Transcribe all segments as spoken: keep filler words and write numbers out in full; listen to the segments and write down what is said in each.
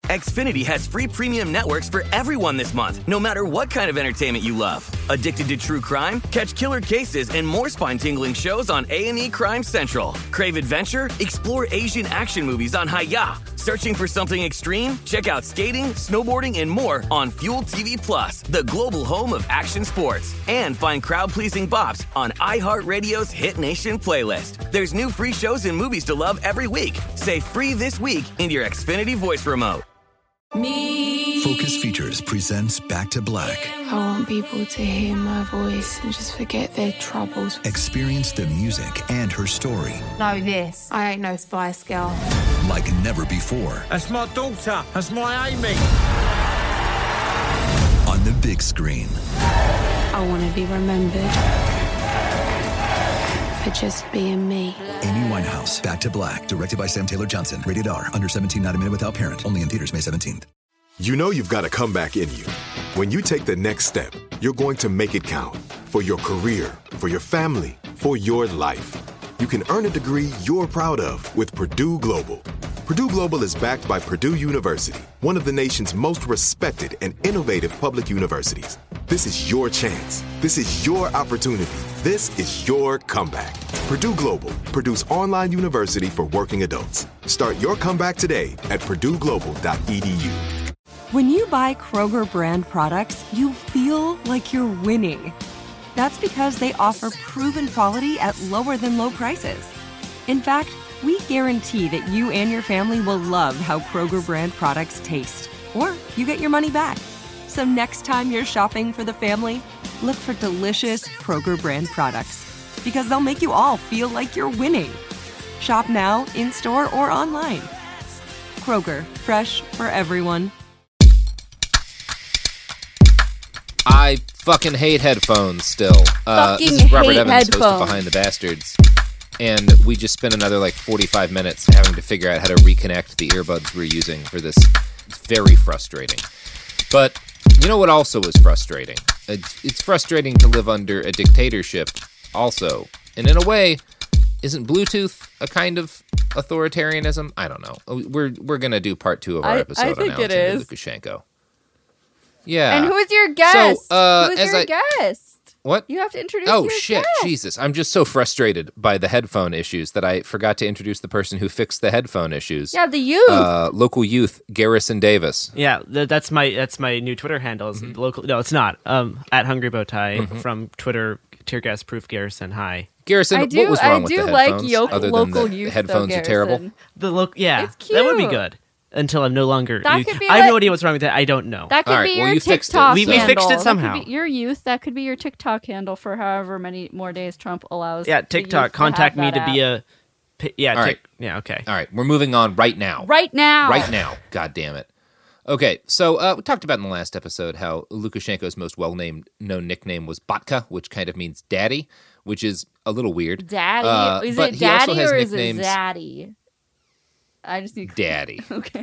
Xfinity has free premium networks for everyone this month, no matter what kind of entertainment you love. Addicted to true crime? Catch killer cases and more spine-tingling shows on A and E Crime Central. Crave adventure? Explore Asian action movies on Hi-Ya. Searching for something extreme? Check out skating, snowboarding, and more on Fuel T V Plus, the global home of action sports. And find crowd-pleasing bops on iHeartRadio's Hit Nation playlist. There's new free shows and movies to love every week. Say free this week in your Xfinity voice remote. Me. Focus Features presents Back to Black. I want people to hear my voice and just forget their troubles. Experience the music and her story. Know this. I ain't no Spice Girl. Like never before. That's my daughter. That's my Amy. On the big screen. I want to be remembered for just being me. Amy Winehouse, Back to Black. Directed by Sam Taylor Johnson. Rated R. Under seventeen, not a minute without parent. Only in theaters May seventeenth. You know you've got a comeback in you. When you take the next step, you're going to make it count. For your career, for your family, for your life. You can earn a degree you're proud of with Purdue Global. Purdue Global is backed by Purdue University, one of the nation's most respected and innovative public universities. This is your chance. This is your opportunity. This is your comeback. Purdue Global, Purdue's online university for working adults. Start your comeback today at purdue global dot e d u. When you buy Kroger brand products, you feel like you're winning. That's because they offer proven quality at lower than low prices. In fact, we guarantee that you and your family will love how Kroger brand products taste, or you get your money back. So next time you're shopping for the family, look for delicious Kroger brand products, because they'll make you all feel like you're winning. Shop now, in-store, or online. Kroger, fresh for everyone. I fucking hate headphones still. Uh, Fucking this is Robert hate Evans, host headphones. of Behind the Bastards. And we just spent another like forty-five minutes having to figure out how to reconnect the earbuds we're using for this. It's very frustrating. But you know what also is frustrating? It's, it's frustrating to live under a dictatorship also. And in a way, isn't Bluetooth a kind of authoritarianism? I don't know. We're we're going to do part two of our I- I episode on think it Alexander is. Lukashenko. Yeah. And who's your guest? So, uh, who's as your I- guest? What? You have to introduce Oh, your shit. guest. Jesus. I'm just so frustrated by the headphone issues that I forgot to introduce the person who fixed the headphone issues. Yeah, the youth. Uh, local youth, Garrison Davis. Yeah, th- that's my that's my new Twitter handle. Is Mm-hmm. local? No, it's not. Um, at Hungry Bowtie from Twitter. Tear gas proof Garrison. Hi. Garrison, I do- what was wrong I with do the like headphones? yo- other local than the youth, though, headphones are terrible? Garrison. The look. Yeah, It's that would be cute. good. Until I'm no longer. That you- could be I have like- no idea what's wrong with that. I don't know. That could All right, be well, your you fixed it, TikTok We- we handle. fixed it That could somehow. be your youth. That could be your TikTok handle for however many more days Trump allows. yeah, the TikTok. youth to Contact have me that to be app. a. pi- Yeah. All Tik- right. Yeah. Okay. All right, we're moving on right now. right now. Right now. God damn it. Okay, so uh, we talked about in the last episode how Lukashenko's most well-named known nickname was Batka, which kind of means daddy, which is a little weird. Daddy. Uh, is but it he also daddy has or is it nicknames- zaddy? I just need Daddy. Okay.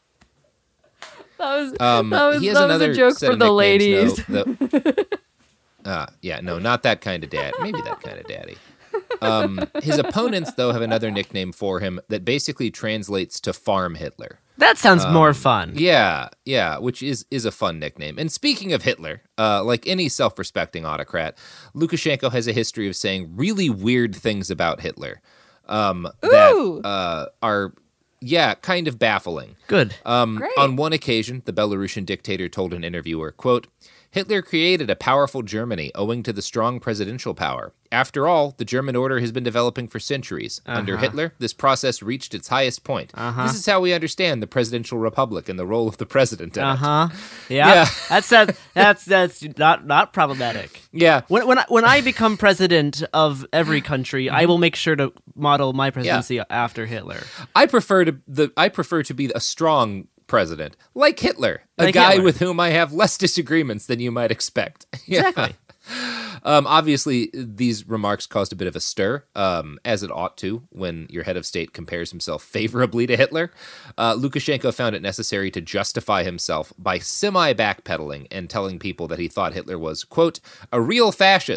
That was Um, that was, he has that was another a joke set for of the nicknames, ladies. though, that- uh, yeah, no, not that kind of dad. Maybe that kind of daddy. Um, his opponents, though, have another nickname for him that basically translates to Farm Hitler. That sounds Um, more fun. Yeah, yeah, which is is a fun nickname. And speaking of Hitler, uh, like any self-respecting autocrat, Lukashenko has a history of saying really weird things about Hitler um, that Ooh. uh, are, yeah, kind of baffling. Good. Um, Great. on one occasion, the Belarusian dictator told an interviewer, quote, Hitler created a powerful Germany owing to the strong presidential power. After all, the German order has been developing for centuries. Under Uh-huh. Hitler, this process reached its highest point. Uh-huh. This is how we understand the presidential republic and the role of the president in Uh it. huh. Yeah. Yeah. That's that, that's that's not not problematic. Yeah. When when I, when I become president of every country, I will make sure to model my presidency after Hitler. I prefer to the I prefer to be a strong president, like Hitler, a Like guy Hitler. with whom I have less disagreements than you might expect. Yeah. Exactly. Um, obviously, these remarks caused a bit of a stir, um, as it ought to when your head of state compares himself favorably to Hitler. Uh, Lukashenko found it necessary to justify himself by semi-backpedaling and telling people that he thought Hitler was, quote, a real fascist,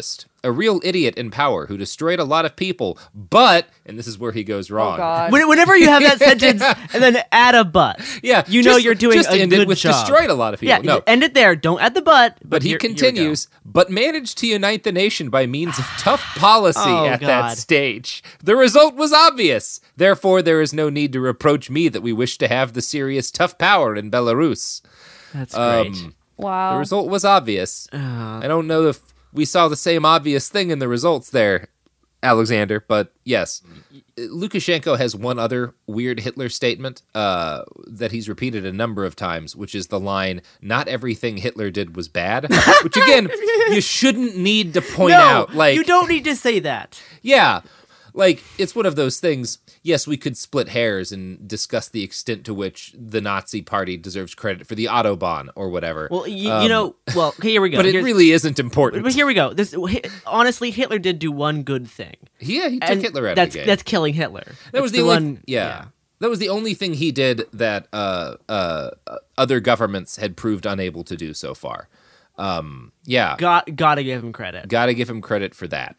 a real idiot in power who destroyed a lot of people, but, and this is where he goes wrong. Oh, God. When- Whenever you have that sentence and then add a but, Yeah, you know just- you're doing just a end good it with job. destroyed a lot of people. Yeah, No. end it there. Don't add the but. But he here- here we go. continues, but managed to unite the nation by means of tough policy Oh, at God. that stage. The result was obvious. Therefore, there is no need to reproach me that we wish to have the serious tough power in Belarus. That's great. Um, Wow. The result was obvious. Uh, I don't know if we saw the same obvious thing in the results there, Alexander, but yes. Lukashenko has one other weird Hitler statement uh, that he's repeated a number of times, which is the line, not everything Hitler did was bad, which again, you shouldn't need to point no, out. Like, you don't need to say that. Yeah. Like, it's one of those things. Yes, we could split hairs and discuss the extent to which the Nazi party deserves credit for the Autobahn or whatever. Well, you, Um, you know, well, okay, here we go. But it Here's- really isn't important. But here we go. This honestly, Hitler did do one good thing. Yeah, he took And Hitler out that's, of the game. That's killing Hitler. That That's was the, only, one. yeah. That was the only thing he did that uh, uh, other governments had proved unable to do so far. Um, yeah. Got gotta give him credit. Gotta give him credit for that.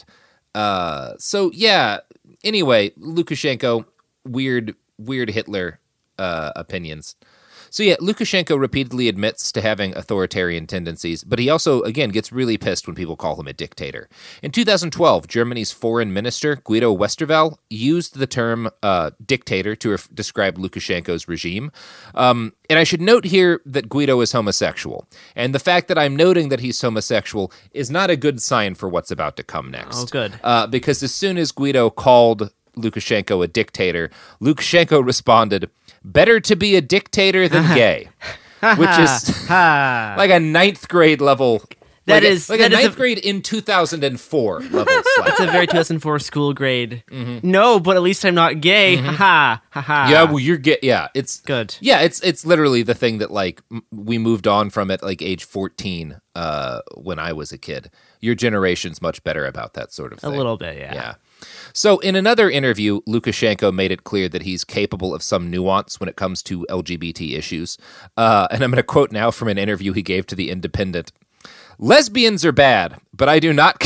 Uh, so yeah. Anyway, Lukashenko, weird, weird Hitler uh, opinions. So yeah, Lukashenko repeatedly admits to having authoritarian tendencies, but he also, again, gets really pissed when people call him a dictator. In two thousand twelve, Germany's foreign minister, Guido Westerwelle, used the term uh, dictator to ref- describe Lukashenko's regime. Um, and I should note here that Guido is homosexual. And the fact that I'm noting that he's homosexual is not a good sign for what's about to come next. Oh, good. Uh, because as soon as Guido called Lukashenko a dictator, Lukashenko responded, better to be a dictator than gay, which is like a ninth grade level. That like is- a, like that a is ninth a- grade in two thousand four level. slap. It's a very two thousand four school grade. Mm-hmm. No, but at least I'm not gay. Ha ha ha ha. Yeah, well, you're gay. Yeah, it's Good. Yeah, it's it's literally the thing that like m- we moved on from at like age fourteen uh, when I was a kid. Your generation's much better about that sort of A thing. little bit, yeah. Yeah. So in another interview, Lukashenko made it clear that he's capable of some nuance when it comes to L G B T issues. Uh, and I'm going to quote now from an interview he gave to The Independent. Lesbians are bad, but I do not...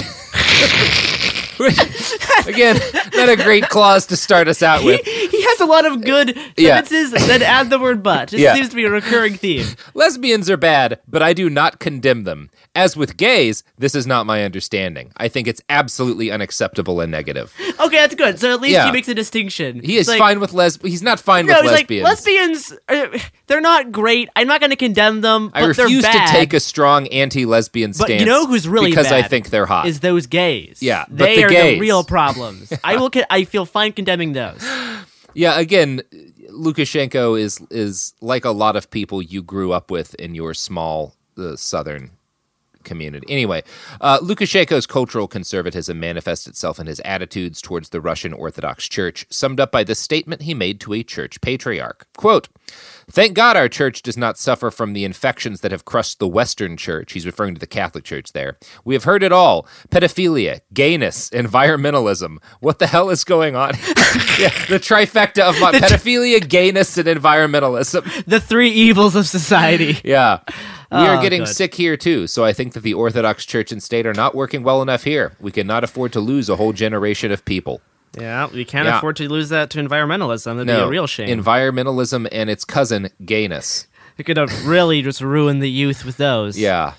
Again, not a great clause to start us out with. He, he has a lot of good Yeah. sentences that add the word but. It Yeah. seems to be a recurring theme. Lesbians are bad, but I do not condemn them. As with gays, this is not my understanding. I think it's absolutely unacceptable and negative. Okay, that's good. So at least Yeah. he makes a distinction. He is It's like- fine with les. He's not fine No, with he's lesbians. like, lesbians, are, they're not great. I'm not going to condemn them, I but they're refuse to bad. take a strong anti-lesbian But stance. you know who's really because I bad think they're hot. Is those gays. Yeah, but they the are gays. the real problems. I will. Con- I feel fine condemning those. Yeah, again, Lukashenko is is like a lot of people you grew up with in your small uh, southern community. Anyway, uh, Lukashenko's cultural conservatism manifests itself in his attitudes towards the Russian Orthodox Church, summed up by this statement he made to a church patriarch. Quote, "Thank God our church does not suffer from the infections that have crushed the Western Church." He's referring to the Catholic Church there. "We have heard it all. Pedophilia, gayness, environmentalism. What the hell is going on?" Yeah, the trifecta of my pedophilia, gayness, and environmentalism. The three evils of society. Yeah. We are Oh, getting good. sick here, too, so I think that the Orthodox Church and state are not working well enough here. We cannot afford to lose a whole generation of people. Yeah, we can't Yeah. afford to lose that to environmentalism. That'd be No, a real shame. environmentalism and its cousin, gayness. It could have really just ruined the youth with those. Yeah.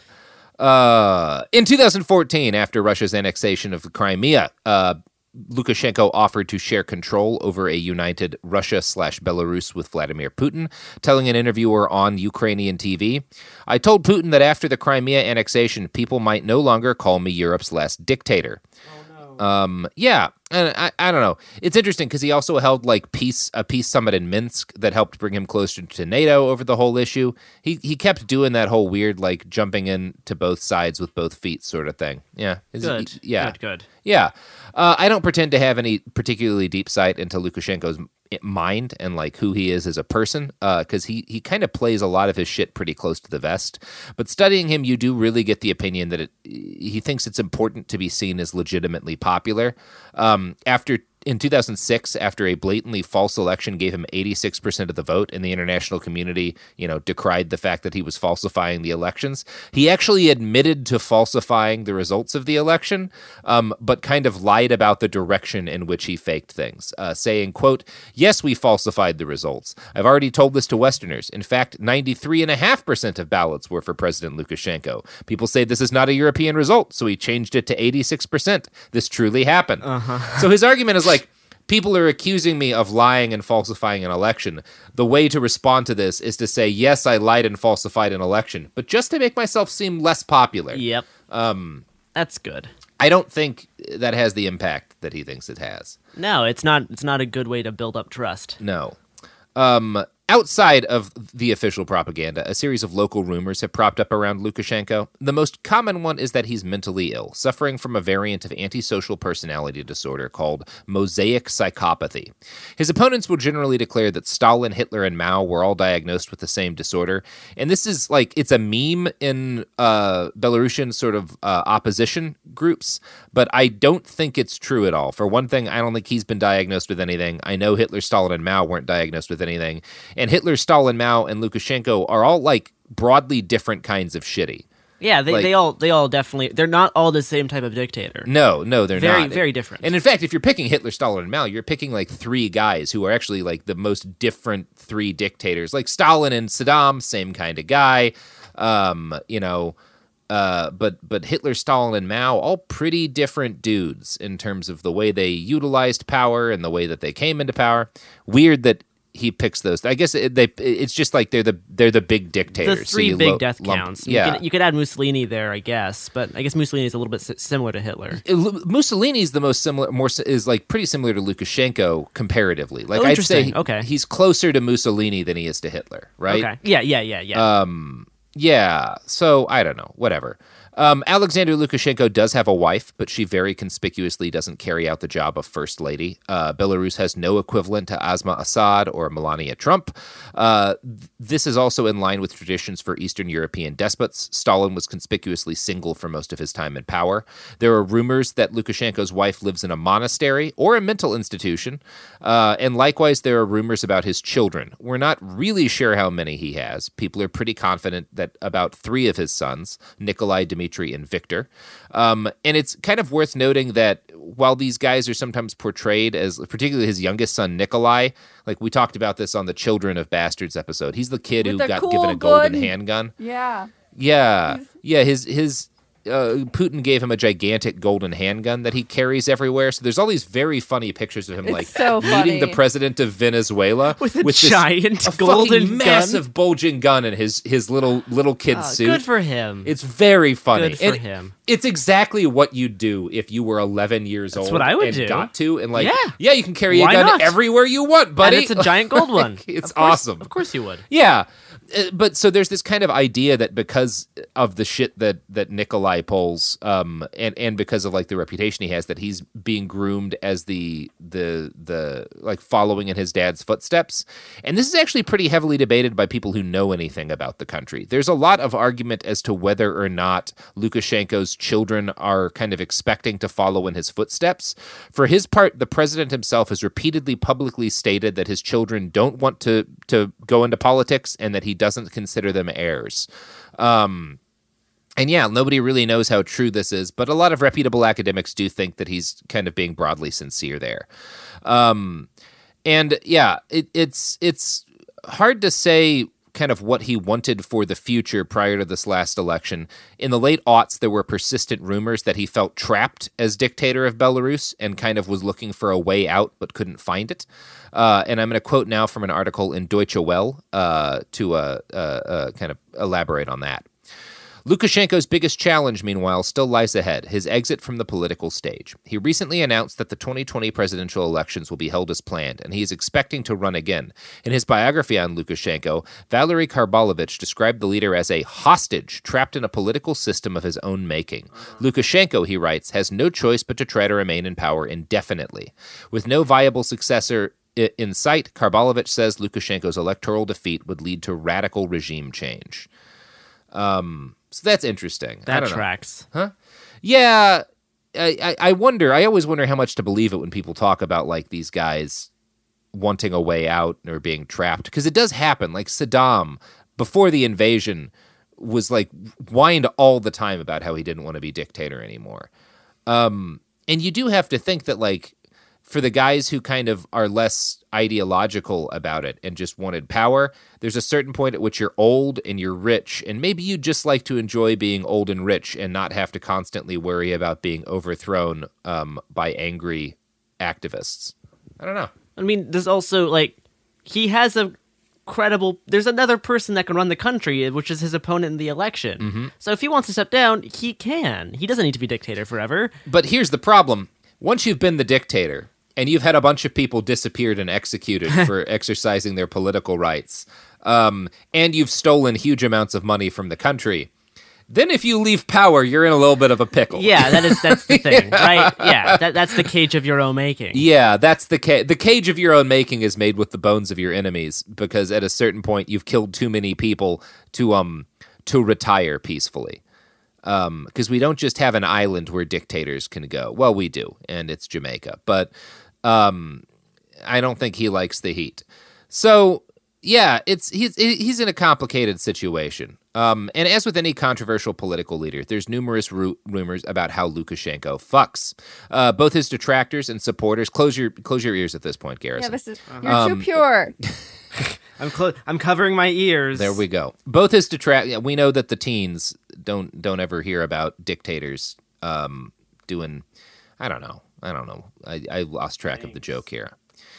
Uh, in two thousand fourteen, after Russia's annexation of the Crimea, uh, Lukashenko offered to share control over a united Russia slash Belarus with Vladimir Putin, telling an interviewer on Ukrainian T V, "I told Putin that after the Crimea annexation, people might no longer call me Europe's last dictator." Um, yeah, and I, I don't know. It's interesting because he also held like peace a peace summit in Minsk that helped bring him closer to NATO over the whole issue. He he kept doing that whole weird like jumping in to both sides with both feet sort of thing. Yeah, Is- Good. Yeah, Good, good. yeah. Uh, I don't pretend to have any particularly deep sight into Lukashenko's m- mind and like who he is as a person, because he he kind of plays a lot of his shit pretty close to the vest. But studying him, you do really get the opinion that it, he thinks it's important to be seen as legitimately popular. Um, after in two thousand six, after a blatantly false election gave him eighty-six percent of the vote, and the international community, you know, decried the fact that he was falsifying the elections, he actually admitted to falsifying the results of the election, um, but kind of lied about the direction in which he faked things, uh, saying, quote, "Yes, we falsified the results. I've already told this to Westerners. In fact, ninety-three point five percent of ballots were for President Lukashenko. People say this is not a European result, so he changed it to eighty-six percent. This truly happened." Uh-huh. So his argument is like, people are accusing me of lying and falsifying an election. The way to respond to this is to say, yes, I lied and falsified an election, but just to make myself seem less popular. Yep. Um, That's good. I don't think that has the impact that he thinks it has. No, it's not. It's not a good way to build up trust. No. Um, outside of the official propaganda, a series of local rumors have propped up around Lukashenko. The most common one is that he's mentally ill, suffering from a variant of antisocial personality disorder called mosaic psychopathy. His opponents will generally declare that Stalin, Hitler, and Mao were all diagnosed with the same disorder. And this is like, it's a meme in uh, Belarusian sort of uh, opposition groups, but I don't think it's true at all. For one thing, I don't think he's been diagnosed with anything. I know Hitler, Stalin, and Mao weren't diagnosed with anything. And Hitler, Stalin, Mao, and Lukashenko are all like broadly different kinds of shitty. Yeah, they, like, they all they all definitely they're not all the same type of dictator. No, no, they're very, not. Very very different. And in fact, if you're picking Hitler, Stalin, and Mao, you're picking like three guys who are actually like the most different three dictators. Like Stalin and Saddam, same kind of guy. Um, you know, uh, but but Hitler, Stalin, and Mao, all pretty different dudes in terms of the way they utilized power and the way that they came into power. Weird that he picks those. I guess it, they. It's just like they're the they're the big dictators. The three so big lo- death lump, counts. Yeah, you could, you could add Mussolini there, I guess, but I guess Mussolini is a little bit s- similar to Hitler. Mussolini's the most similar. More is like pretty similar to Lukashenko comparatively. Like oh, I'd say, he, okay. he's closer to Mussolini than he is to Hitler. Right? Okay. Yeah. Yeah. Yeah. Yeah. Um. Yeah. So I don't know. Whatever. Um, Alexander Lukashenko does have a wife, but she very conspicuously doesn't carry out the job of first lady. Uh, Belarus has no equivalent to Asma Assad or Melania Trump. Uh, th- this is also in line with traditions for Eastern European despots. Stalin was conspicuously single for most of his time in power. There are rumors that Lukashenko's wife lives in a monastery or a mental institution. Uh, and likewise, there are rumors about his children. We're not really sure how many he has. People are pretty confident that about three of his sons, Nikolai, Dmitry, and Victor. Um, and it's kind of worth noting that while these guys are sometimes portrayed as, particularly his youngest son, Nikolai, like we talked about this on the Children of Bastards episode, he's the kid With who the got cool given a golden gun. handgun. Yeah. Yeah. He's- Yeah, his his uh, Putin gave him a gigantic golden handgun that he carries everywhere. So there's all these very funny pictures of him It's like so meeting funny. the president of Venezuela With a this- giant a golden fucking gun. massive bulging gun in his his little little kid Oh, suit. good for him. It's very funny. Good for And him. It's exactly what you'd do if you were eleven years That's old. what I would and do. got to and like Yeah. yeah, you can carry Why a gun not? everywhere you want, buddy. And it's a giant gold one. It's Of course- awesome. Of course you would. Yeah. Uh, But so there's this kind of idea that because of the shit that, that Nikolai pulls, um, and, and because of like the reputation he has, that he's being groomed as the the the like following in his dad's footsteps. And this is actually pretty heavily debated by people who know anything about the country. There's a lot of argument as to whether or not Lukashenko's children are kind of expecting to follow in his footsteps. For his part, the president himself has repeatedly publicly stated that his children don't want to to go into politics and that he doesn't consider them heirs. Um, and yeah, nobody really knows how true this is, but a lot of reputable academics do think that he's kind of being broadly sincere there. Um, and yeah, it, it's it's hard to say kind of what he wanted for the future prior to this last election. In the late aughts, there were persistent rumors that he felt trapped as dictator of Belarus and kind of was looking for a way out but couldn't find it. Uh, and I'm going to quote now from an article in Deutsche Welle uh, to uh, uh, uh, kind of elaborate on that. Lukashenko's biggest challenge, meanwhile, still lies ahead, his exit from the political stage. He recently announced that the twenty twenty presidential elections will be held as planned, and he is expecting to run again. In his biography on Lukashenko, Valery Karbalovich described the leader as a hostage trapped in a political system of his own making. Lukashenko, he writes, has no choice but to try to remain in power indefinitely. With no viable successor in sight, Karbalovich says Lukashenko's electoral defeat would lead to radical regime change. Um... So that's interesting. I That don't know. tracks. Huh? Yeah. I, I, I wonder, I always wonder how much to believe it when people talk about like these guys wanting a way out or being trapped, because it does happen. Like Saddam, before the invasion, was like whined all the time about how he didn't want to be dictator anymore. Um, and you do have to think that like for the guys who kind of are less ideological about it and just wanted power, there's a certain point at which you're old and you're rich, and maybe you just like to enjoy being old and rich and not have to constantly worry about being overthrown um, by angry activists. I don't know. I mean, there's also, like, he has a credible... There's another person that can run the country, which is his opponent in the election. Mm-hmm. So if he wants to step down, he can. He doesn't need to be dictator forever. But here's the problem. Once you've been the dictator, and you've had a bunch of people disappeared and executed for exercising their political rights, um, and you've stolen huge amounts of money from the country, then if you leave power, you're in a little bit of a pickle. Yeah, that is that's the thing, right? Yeah, that, that's the cage of your own making. Yeah, that's the ca- the cage of your own making is made with the bones of your enemies, because at a certain point you've killed too many people to um to retire peacefully. Um, because we don't just have an island where dictators can go. Well, we do, and it's Jamaica, but um, I don't think he likes the heat. So yeah, it's he's he's in a complicated situation. Um, and as with any controversial political leader, there's numerous ru- rumors about how Lukashenko fucks. Uh, both his detractors and supporters. Close your close your ears at this point, Garrison. Yeah, this is you're Um, too pure. I'm clo- I'm covering my ears. There we go. Both his detract. Yeah, we know that the teens don't don't ever hear about dictators um, doing. I don't know. I don't know. I, I lost track Thanks. of the joke here.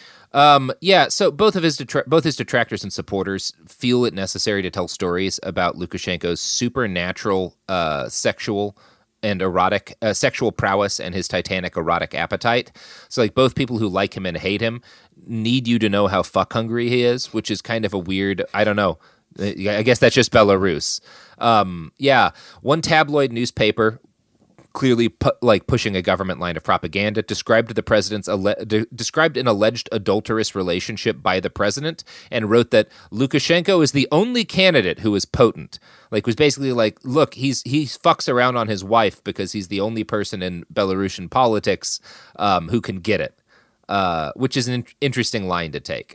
Um, yeah, so both of his detra- both his detractors and supporters feel it necessary to tell stories about Lukashenko's supernatural uh, sexual and erotic uh, sexual prowess and his titanic erotic appetite. So, like, both people who like him and hate him need you to know how fuck hungry he is, which is kind of a weird. I don't know. I guess that's just Belarus. Um, yeah, one tabloid newspaper, clearly pu- like pushing a government line of propaganda, described the president's alle- de- described an alleged adulterous relationship by the president, and wrote that Lukashenko is the only candidate who is potent. Like, was basically like, look, he's he fucks around on his wife because he's the only person in Belarusian politics um, who can get it, uh, which is an in- interesting line to take.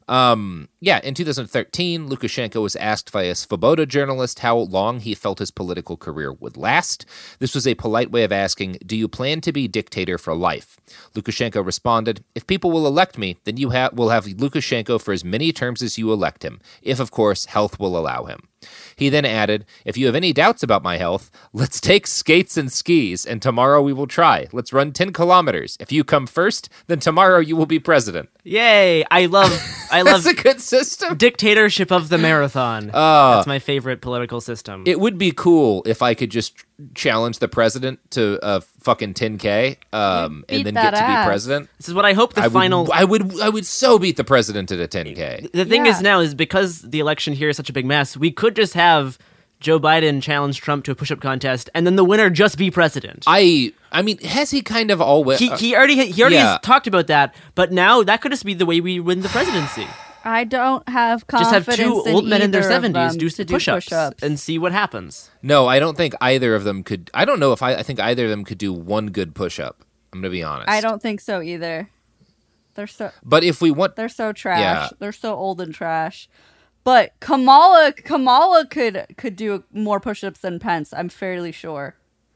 Um, yeah, in two thousand thirteen, Lukashenko was asked by a Svoboda journalist how long he felt his political career would last. This was a polite way of asking, do you plan to be dictator for life? Lukashenko responded, if people will elect me, then you ha- will have Lukashenko for as many terms as you elect him, if, of course, health will allow him. He then added, if you have any doubts about my health, let's take skates and skis, and tomorrow we will try. Let's run ten kilometers. If you come first, then tomorrow you will be president. Yay! I love I love That's a good system. Dictatorship of the marathon. Uh, That's my favorite political system. It would be cool if I could just challenge the president to a fucking ten K um, and then get to ass. be president. This is what I hope the I final... Would, I would I would so beat the president at a ten K. The thing Yeah. is now is because the election here is such a big mess, we could just have Joe Biden challenge Trump to a push-up contest, and then the winner just be president. I I mean, has he kind of always... he he already he already yeah. has talked about that, but now that could just be the way we win the presidency. I don't have Just have confidence two old men in their either of seventies them do to push-ups, push-ups. and see what happens. No, I don't think either of them could... I don't know if I... I think either of them could do one good push-up. I'm going to be honest. I don't think so either. They're so But if we want... they're so trash. Yeah. They're so old and trash. But Kamala Kamala could could do more push-ups than Pence. I'm fairly sure.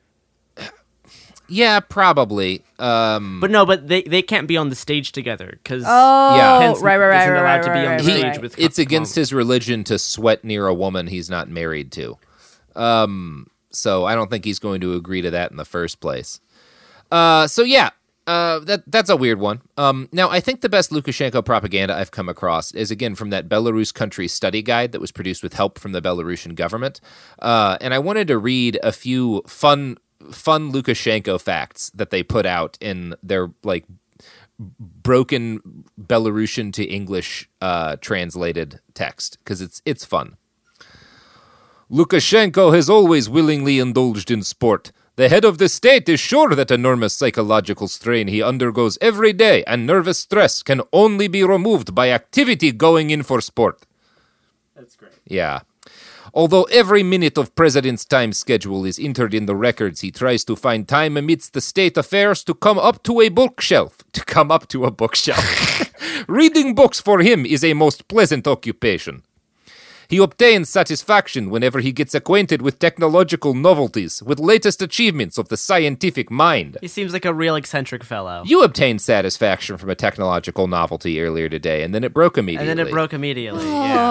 Yeah, probably. Um, But no, but they, they can't be on the stage together because Oh, Yeah. Pence right, right, right, isn't right, allowed right, to be on right, the right, stage right. with. it's against his religion to sweat near a woman he's not married to. Um, so I don't think he's going to agree to that in the first place. Uh, so yeah, uh, that that's a weird one. Um, now I think the best Lukashenko propaganda I've come across is again from that Belarus country study guide that was produced with help from the Belarusian government. Uh, and I wanted to read a few fun fun Lukashenko facts that they put out in their like broken Belarusian to English uh, translated text because it's it's fun. Lukashenko has always willingly indulged in sport. The head of the state is sure that enormous psychological strain he undergoes every day and nervous stress can only be removed by activity going in for sport. That's great. Yeah, Although every minute of President's time schedule is entered in the records, he tries to find time amidst the state affairs to come up to a bookshelf. To come up to a bookshelf. Reading books for him is a most pleasant occupation. He obtains satisfaction whenever he gets acquainted with technological novelties, with latest achievements of the scientific mind. He seems like a real eccentric fellow. You obtained satisfaction from a technological novelty earlier today, and then it broke immediately. And then it broke immediately,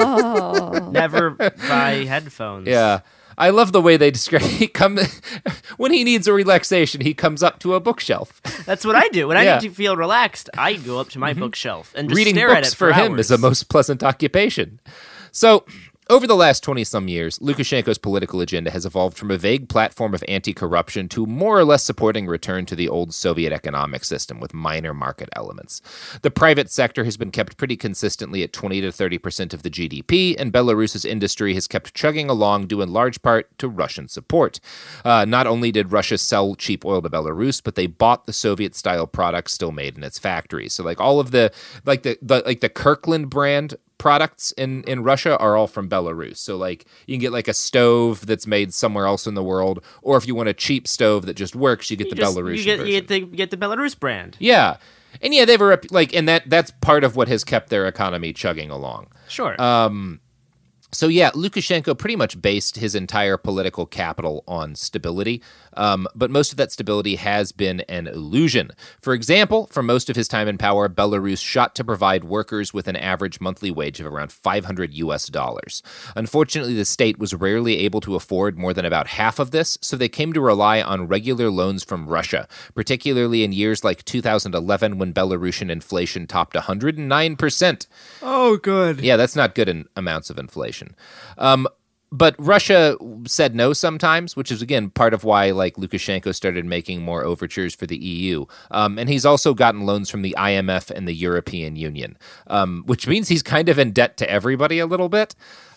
yeah. Never buy headphones. Yeah. I love the way they describe he come when he needs a relaxation, he comes up to a bookshelf. That's what I do. When Yeah. I need to feel relaxed, I go up to my mm-hmm. bookshelf and just Reading stare books at it for, for him hours. is a most pleasant occupation. So, over the last twenty-some years, Lukashenko's political agenda has evolved from a vague platform of anti-corruption to more or less supporting a return to the old Soviet economic system with minor market elements. The private sector has been kept pretty consistently at twenty to thirty percent of the G D P, and Belarus's industry has kept chugging along due in large part to Russian support. Uh, not only did Russia sell cheap oil to Belarus, but they bought the Soviet-style products still made in its factories. So, like all of the, like the, the like the Kirkland brand products in, in Russia are all from Belarus. So, like, you can get, like, a stove that's made somewhere else in the world, or if you want a cheap stove that just works, you get you the just, Belarusian you get, version. You get the, you get the Belarus brand. Yeah. And, yeah, they have a, rep- like, and that that's part of what has kept their economy chugging along. Sure. Um, so, yeah, Lukashenko pretty much based his entire political capital on stability, um, but most of that stability has been an illusion. For example, for most of his time in power, Belarus shot to provide workers with an average monthly wage of around five hundred U S dollars. Unfortunately, the state was rarely able to afford more than about half of this, so they came to rely on regular loans from Russia, particularly in years like two thousand eleven when Belarusian inflation topped one hundred nine percent. Oh, good. Yeah, that's not good in amounts of inflation. Um, but Russia said no sometimes, which is, again, part of why, like, Lukashenko started making more overtures for the E U. Um, and he's also gotten loans from the I M F and the European Union, um, which means he's kind of in debt to everybody a little bit,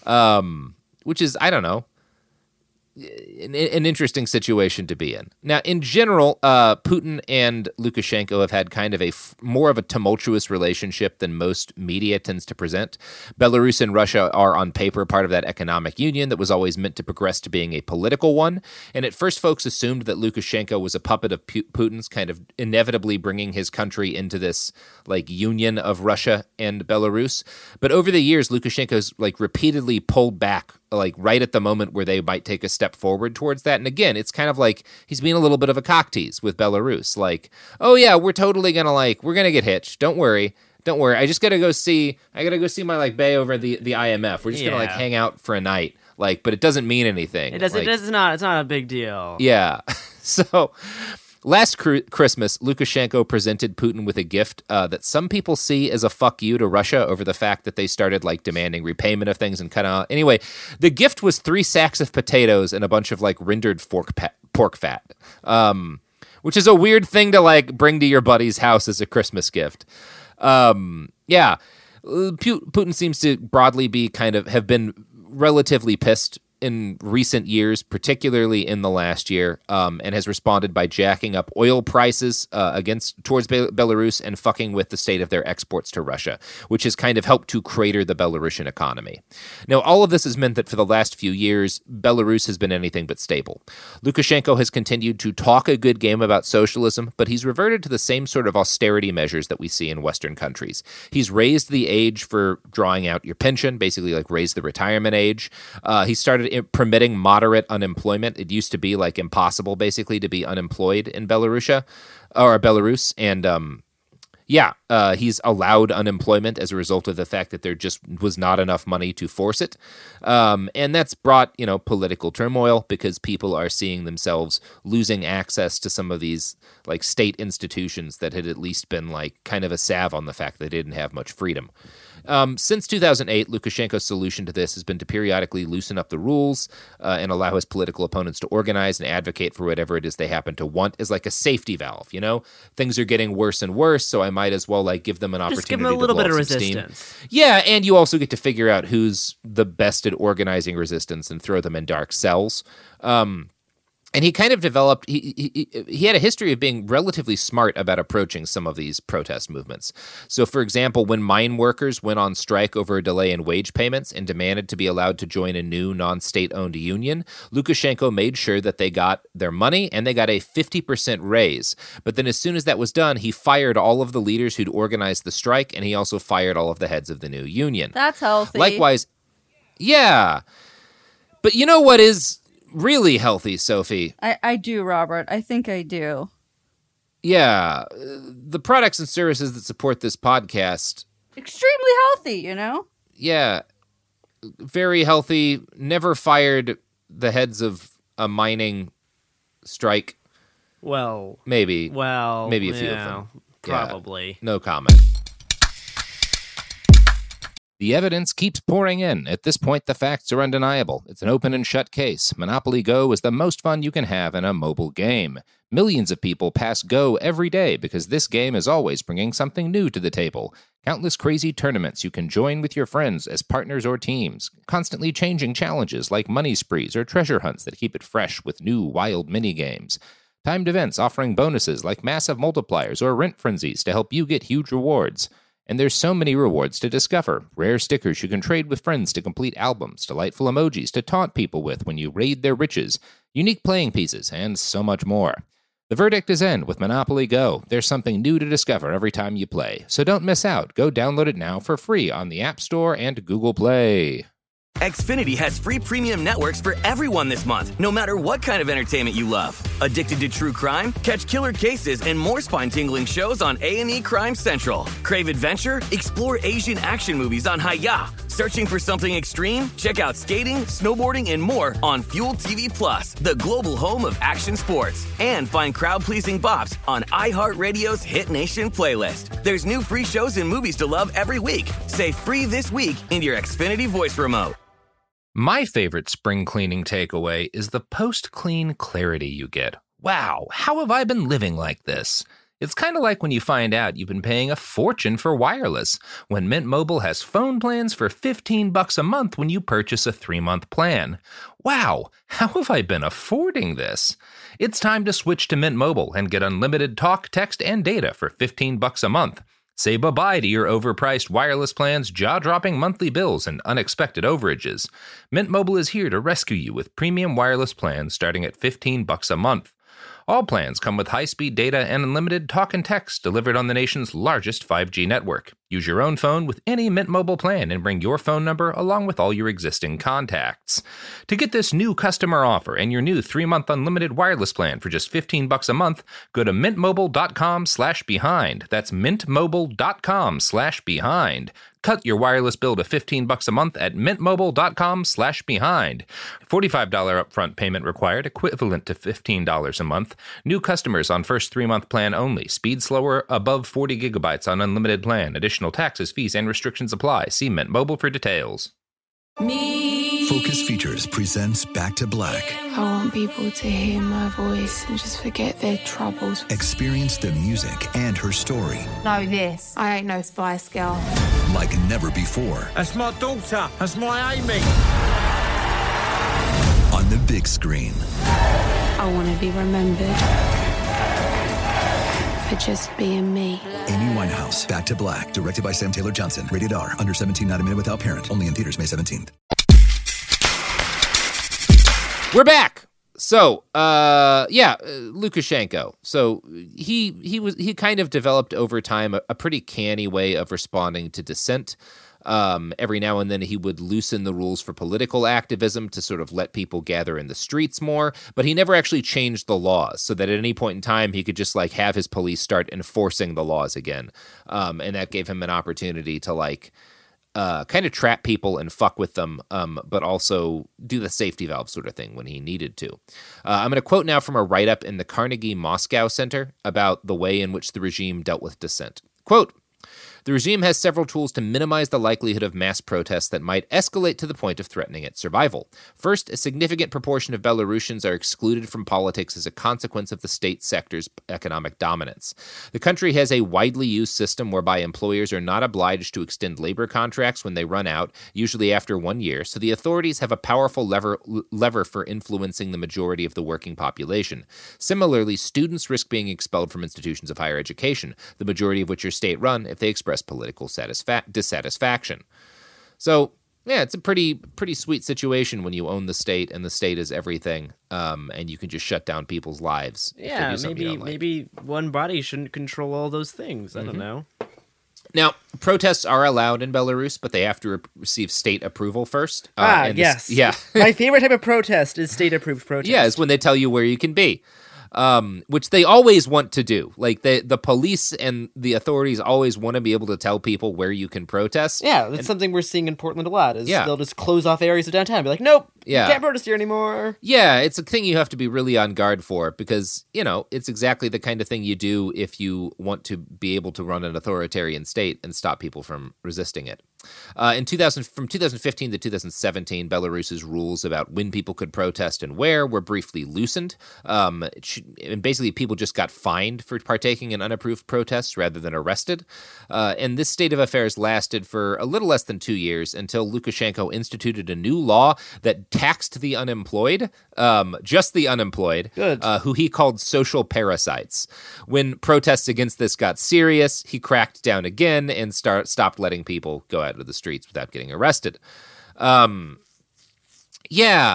um, which is, I don't know, An, an interesting situation to be in. Now, in general, uh, Putin and Lukashenko have had kind of a f- more of a tumultuous relationship than most media tends to present. Belarus and Russia are on paper part of that economic union that was always meant to progress to being a political one. And at first, folks assumed that Lukashenko was a puppet of P- Putin's, kind of inevitably bringing his country into this like union of Russia and Belarus. But over the years, Lukashenko's like repeatedly pulled back, like right at the moment where they might take a step forward towards that. And again, it's kind of like he's being a little bit of a cock tease with Belarus. Like, oh yeah, we're totally going to like, we're going to get hitched. Don't worry. Don't worry. I just got to go see, I got to go see my like bay over the, the I M F. We're just yeah. going to like hang out for a night. Like, but it doesn't mean anything. It does. Like, it does not. It's not a big deal. Yeah. So last cr- Christmas, Lukashenko presented Putin with a gift uh, that some people see as a fuck you to Russia over the fact that they started like demanding repayment of things and kind of anyway. The gift was three sacks of potatoes and a bunch of like rendered fork pa- pork fat, um, which is a weird thing to like bring to your buddy's house as a Christmas gift. Um, yeah, Putin seems to broadly be kind of have been relatively pissed in recent years, particularly in the last year, um, and has responded by jacking up oil prices uh, against towards Be- Belarus and fucking with the state of their exports to Russia, which has kind of helped to crater the Belarusian economy. Now, all of this has meant that for the last few years, Belarus has been anything but stable. Lukashenko has continued to talk a good game about socialism, but he's reverted to the same sort of austerity measures that we see in Western countries. He's raised the age for drawing out your pension, basically like raised the retirement age. Uh, he started permitting moderate unemployment. It used to be like impossible basically to be unemployed in Belarusia or Belarus. And um, yeah, uh, he's allowed unemployment as a result of the fact that there just was not enough money to force it. Um, and that's brought, you know, political turmoil because people are seeing themselves losing access to some of these like state institutions that had at least been like kind of a salve on the fact they didn't have much freedom. Um, since two thousand eight, Lukashenko's solution to this has been to periodically loosen up the rules uh, and allow his political opponents to organize and advocate for whatever it is they happen to want as like a safety valve, you know? Things are getting worse and worse, so I might as well like give them an opportunity Just give them a little to bit of resistance. Steam. Yeah, and you also get to figure out who's the best at organizing resistance and throw them in dark cells. Um And he kind of developed, he, he he had a history of being relatively smart about approaching some of these protest movements. So, for example, when mine workers went on strike over a delay in wage payments and demanded to be allowed to join a new non-state-owned union, Lukashenko made sure that they got their money and they got a fifty percent raise. But then as soon as that was done, he fired all of the leaders who'd organized the strike, and he also fired all of the heads of the new union. That's healthy. Likewise, yeah. But you know what is really healthy, Sophie? I, I do, Robert. I think I do. Yeah. The products and services that support this podcast. Extremely healthy, you know? Yeah. Very healthy. Never fired the heads of a mining strike. Well. Maybe. Well. Maybe a few yeah, of them. Probably. Yeah, no comment. The evidence keeps pouring in. At this point, the facts are undeniable. It's an open and shut case. Monopoly Go is the most fun you can have in a mobile game. Millions of people pass Go every day because this game is always bringing something new to the table. Countless crazy tournaments you can join with your friends as partners or teams. Constantly changing challenges like money sprees or treasure hunts that keep it fresh with new wild mini-games. Timed events offering bonuses like massive multipliers or rent frenzies to help you get huge rewards. And there's so many rewards to discover. Rare stickers you can trade with friends to complete albums, delightful emojis to taunt people with when you raid their riches, unique playing pieces, and so much more. The verdict is in with Monopoly Go. There's something new to discover every time you play. So don't miss out. Go download it now for free on the App Store and Google Play. Xfinity has free premium networks for everyone this month, no matter what kind of entertainment you love. Addicted to true crime? Catch killer cases and more spine-tingling shows on A and E Crime Central. Crave adventure? Explore Asian action movies on Hi-Ya. Searching for something extreme? Check out skating, snowboarding, and more on Fuel T V Plus, the global home of action sports. And find crowd-pleasing bops on iHeartRadio's Hit Nation playlist. There's new free shows and movies to love every week. Say free this week in your Xfinity voice remote. My favorite spring cleaning takeaway is the post-clean clarity you get. Wow, how have I been living like this? It's kind of like when you find out you've been paying a fortune for wireless, when Mint Mobile has phone plans for fifteen bucks a month when you purchase a three-month plan. Wow, how have I been affording this? It's time to switch to Mint Mobile and get unlimited talk, text, and data for fifteen bucks a month. Say bye-bye to your overpriced wireless plans, jaw-dropping monthly bills, and unexpected overages. Mint Mobile is here to rescue you with premium wireless plans starting at fifteen bucks a month. All plans come with high-speed data and unlimited talk and text delivered on the nation's largest five G network. Use your own phone with any Mint Mobile plan and bring your phone number along with all your existing contacts. To get this new customer offer and your new three-month unlimited wireless plan for just fifteen bucks a month, go to mintmobile.com slash behind. That's mintmobile.com slash behind. Cut your wireless bill to fifteen bucks a month at mintmobile.com slash behind. forty-five dollars upfront payment required, equivalent to fifteen dollars a month. New customers on first three-month plan only. Speed slower, above forty gigabytes on unlimited plan. Additional taxes, fees, and restrictions apply. See Mint Mobile for details. Me. Focus Features presents Back to Black. I want people to hear my voice and just forget their troubles. Experience the music and her story. Know this. I ain't no Spice Girl. Like never before. That's my daughter. That's my Amy. On the big screen. I want to be remembered for just being me. Amy Winehouse, Back to Black. Directed by Sam Taylor Johnson. Rated R. Under seventeen, not a minute without parent. Only in theaters May seventeenth. We're back. So, uh, yeah, uh, Lukashenko. So he he was he kind of developed over time a, a pretty canny way of responding to dissent. Um, every now and then he would loosen the rules for political activism to sort of let people gather in the streets more, but he never actually changed the laws so that at any point in time he could just like have his police start enforcing the laws again. Um, and that gave him an opportunity to like uh, kind of trap people and fuck with them, um, but also do the safety valve sort of thing when he needed to. Uh, I'm going to quote now from a write-up in the Carnegie Moscow Center about the way in which the regime dealt with dissent. Quote, The regime has several tools to minimize the likelihood of mass protests that might escalate to the point of threatening its survival. First, a significant proportion of Belarusians are excluded from politics as a consequence of the state sector's economic dominance. The country has a widely used system whereby employers are not obliged to extend labor contracts when they run out, usually after one year, so the authorities have a powerful lever, lever for influencing the majority of the working population. Similarly, students risk being expelled from institutions of higher education, the majority of which are state-run, if they express political satisfa- dissatisfaction. So, yeah, it's a pretty pretty sweet situation when you own the state and the state is everything, um, and you can just shut down people's lives. If Yeah, they do something you maybe don't like. maybe one body shouldn't control all those things. I Mm-hmm. don't know. Now, protests are allowed in Belarus, but they have to re- receive state approval first. Uh, ah, and this- yes. yeah. My favorite type of protest is state-approved protest. Yeah, it's when they tell you where you can be, um, which they always want to do. Like, the, the police and the authorities always want to be able to tell people where you can protest. Yeah, that's something we're seeing in Portland a lot. Is Yeah. they'll just close off areas of downtown and be like, nope, Yeah. you can't protest here anymore. Yeah, it's a thing you have to be really on guard for because, you know, it's exactly the kind of thing you do if you want to be able to run an authoritarian state and stop people from resisting it. Uh, in two thousand, from two thousand fifteen to two thousand seventeen, Belarus's rules about when people could protest and where were briefly loosened. Um, it should, and basically, people just got fined for partaking in unapproved protests rather than arrested. Uh, and this state of affairs lasted for a little less than two years until Lukashenko instituted a new law that taxed the unemployed, um, just the unemployed, Good. Uh, who he called social parasites. When protests against this got serious, he cracked down again and start, stopped letting people go out of the streets without getting arrested. Um, yeah,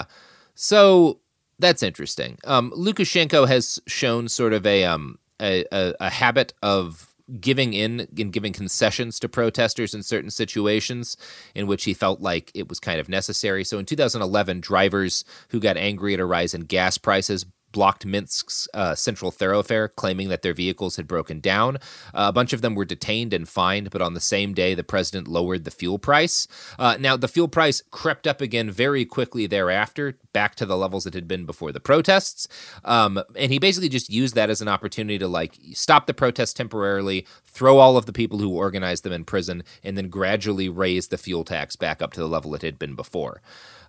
so that's interesting. Um, Lukashenko has shown sort of a, um, a, a, a habit of giving in and giving concessions to protesters in certain situations in which he felt like it was kind of necessary. So in two thousand eleven, drivers who got angry at a rise in gas prices blocked Minsk's uh, central thoroughfare, claiming that their vehicles had broken down. Uh, a bunch of them were detained and fined, but on the same day, the president lowered the fuel price. Uh, now, the fuel price crept up again very quickly thereafter, back to the levels it had been before the protests. Um, and he basically just used that as an opportunity to, like, stop the protests temporarily, throw all of the people who organized them in prison, and then gradually raise the fuel tax back up to the level it had been before.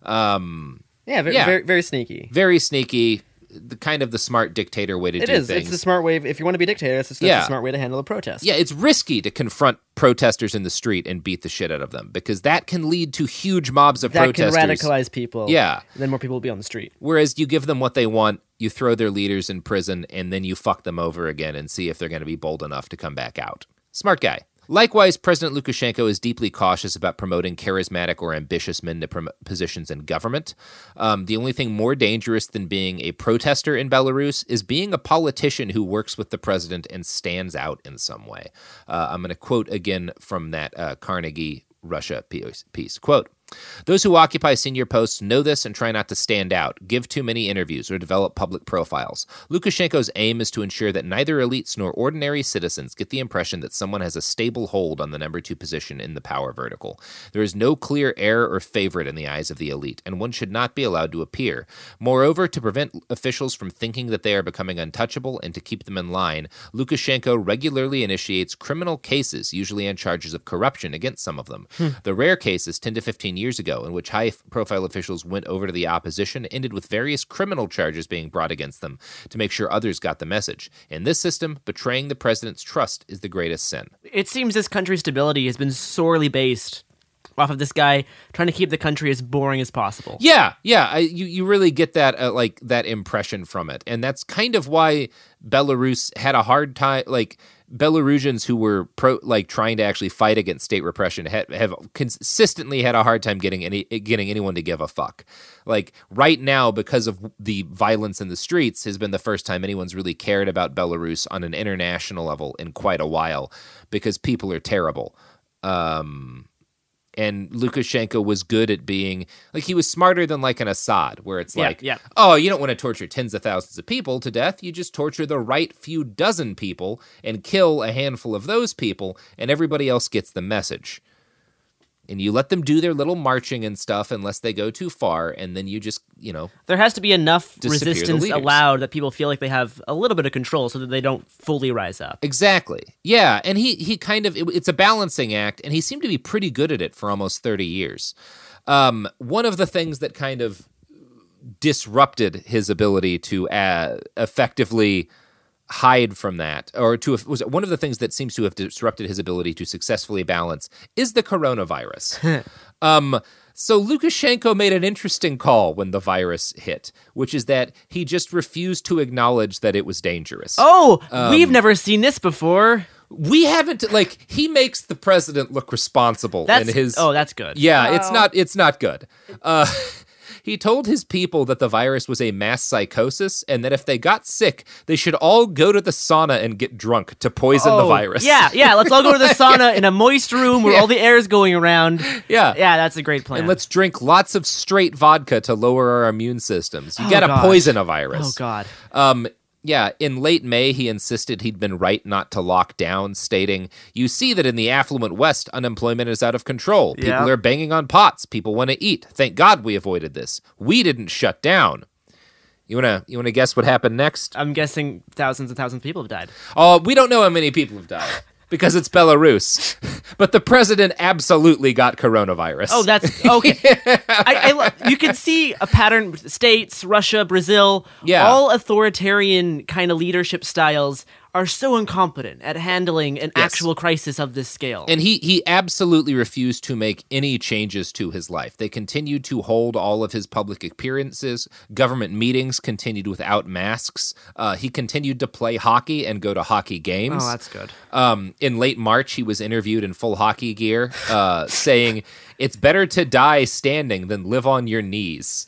Um, Yeah, very, Yeah. very, very sneaky. very sneaky. The kind of the smart dictator way to It do is. things. It's the smart way. If you want to be a dictator, that's, that's Yeah. a smart way to handle a protest. Yeah, it's risky to confront protesters in the street and beat the shit out of them because that can lead to huge mobs of that protesters. can radicalize people. Yeah. And then more people will be on the street. Whereas you give them what they want, you throw their leaders in prison, and then you fuck them over again and see if they're going to be bold enough to come back out. Smart guy. Likewise, President Lukashenko is deeply cautious about promoting charismatic or ambitious men to prom- positions in government. Um, the only thing more dangerous than being a protester in Belarus is being a politician who works with the president and stands out in some way. Uh, I'm going to quote again from that uh, Carnegie Russia piece, piece. Quote, "Those who occupy senior posts know this and try not to stand out, give too many interviews, or develop public profiles. Lukashenko's aim is to ensure that neither elites nor ordinary citizens get the impression that someone has a stable hold on the number two position in the power vertical. There is no clear heir or favorite in the eyes of the elite, and one should not be allowed to appear. Moreover, to prevent officials from thinking that they are becoming untouchable and to keep them in line, Lukashenko regularly initiates criminal cases, usually on charges of corruption, against some of them. The rare cases, ten to fifteen years ago, in which high-profile officials went over to the opposition, ended with various criminal charges being brought against them to make sure others got the message. In this system, betraying the president's trust is the greatest sin." It seems this country's stability has been sorely based off of this guy trying to keep the country as boring as possible. Yeah, yeah, I, you you really get that uh, like that impression from it, and that's kind of why Belarus had a hard time. Like Belarusians who were pro, like trying to actually fight against state repression, have, have consistently had a hard time getting any getting anyone to give a fuck. Like right now, because of the violence in the streets, has been the first time anyone's really cared about Belarus on an international level in quite a while, because people are terrible. Um, And Lukashenko was good at being, like, he was smarter than, like, an Assad, where it's Yeah, like, yeah. oh, you don't want to torture tens of thousands of people to death. You just torture the right few dozen people and kill a handful of those people, and everybody else gets the message. and you let them do their little marching and stuff unless they go too far, and then you just, you know, there has to be enough disappear the resistance leaders. allowed that people feel like they have a little bit of control so that they don't fully rise up. Exactly. Yeah, and he he kind of, it, it's a balancing act, and he seemed to be pretty good at it for almost thirty years. Um, one of the things that kind of disrupted his ability to uh, effectively hide from that, or to was one of the things that seems to have disrupted his ability to successfully balance, is the coronavirus. um, so Lukashenko made an interesting call when the virus hit, which is that he just refused to acknowledge that it was dangerous. Oh, Um, we've never seen this before. We haven't, like, he makes the president look responsible That's in his... oh, that's good. Yeah, it's not it's not good. Uh, he told his people that the virus was a mass psychosis and that if they got sick, they should all go to the sauna and get drunk to poison the Oh, virus. Yeah, yeah, let's all go to the sauna in a moist room where Yeah. all the air is going around. Yeah. Yeah, that's a great plan. And let's drink lots of straight vodka to lower our immune systems. You Oh, gotta God. poison a virus. Oh, God. Um, yeah, in late May, he insisted he'd been right not to lock down, stating, "You see that in the affluent West, unemployment is out of control. People Yeah. are banging on pots. People want to eat. Thank God we avoided this. We didn't shut down." You wanna you wanna guess what happened next? I'm guessing thousands and thousands of people have died. Oh, we don't know how many people have died because it's Belarus. But the president absolutely got coronavirus. Oh, that's okay. I, I, lo- you can see a pattern. States, Russia, Brazil, Yeah. all authoritarian kind of leadership styles are so incompetent at handling an Yes. actual crisis of this scale. And he he absolutely refused to make any changes to his life. They continued to hold all of his public appearances. Government meetings continued without masks. Uh, he continued to play hockey and go to hockey games. Oh, that's good. Um, in late March, he was interviewed in full hockey gear, uh, saying, "It's better to die standing than live on your knees."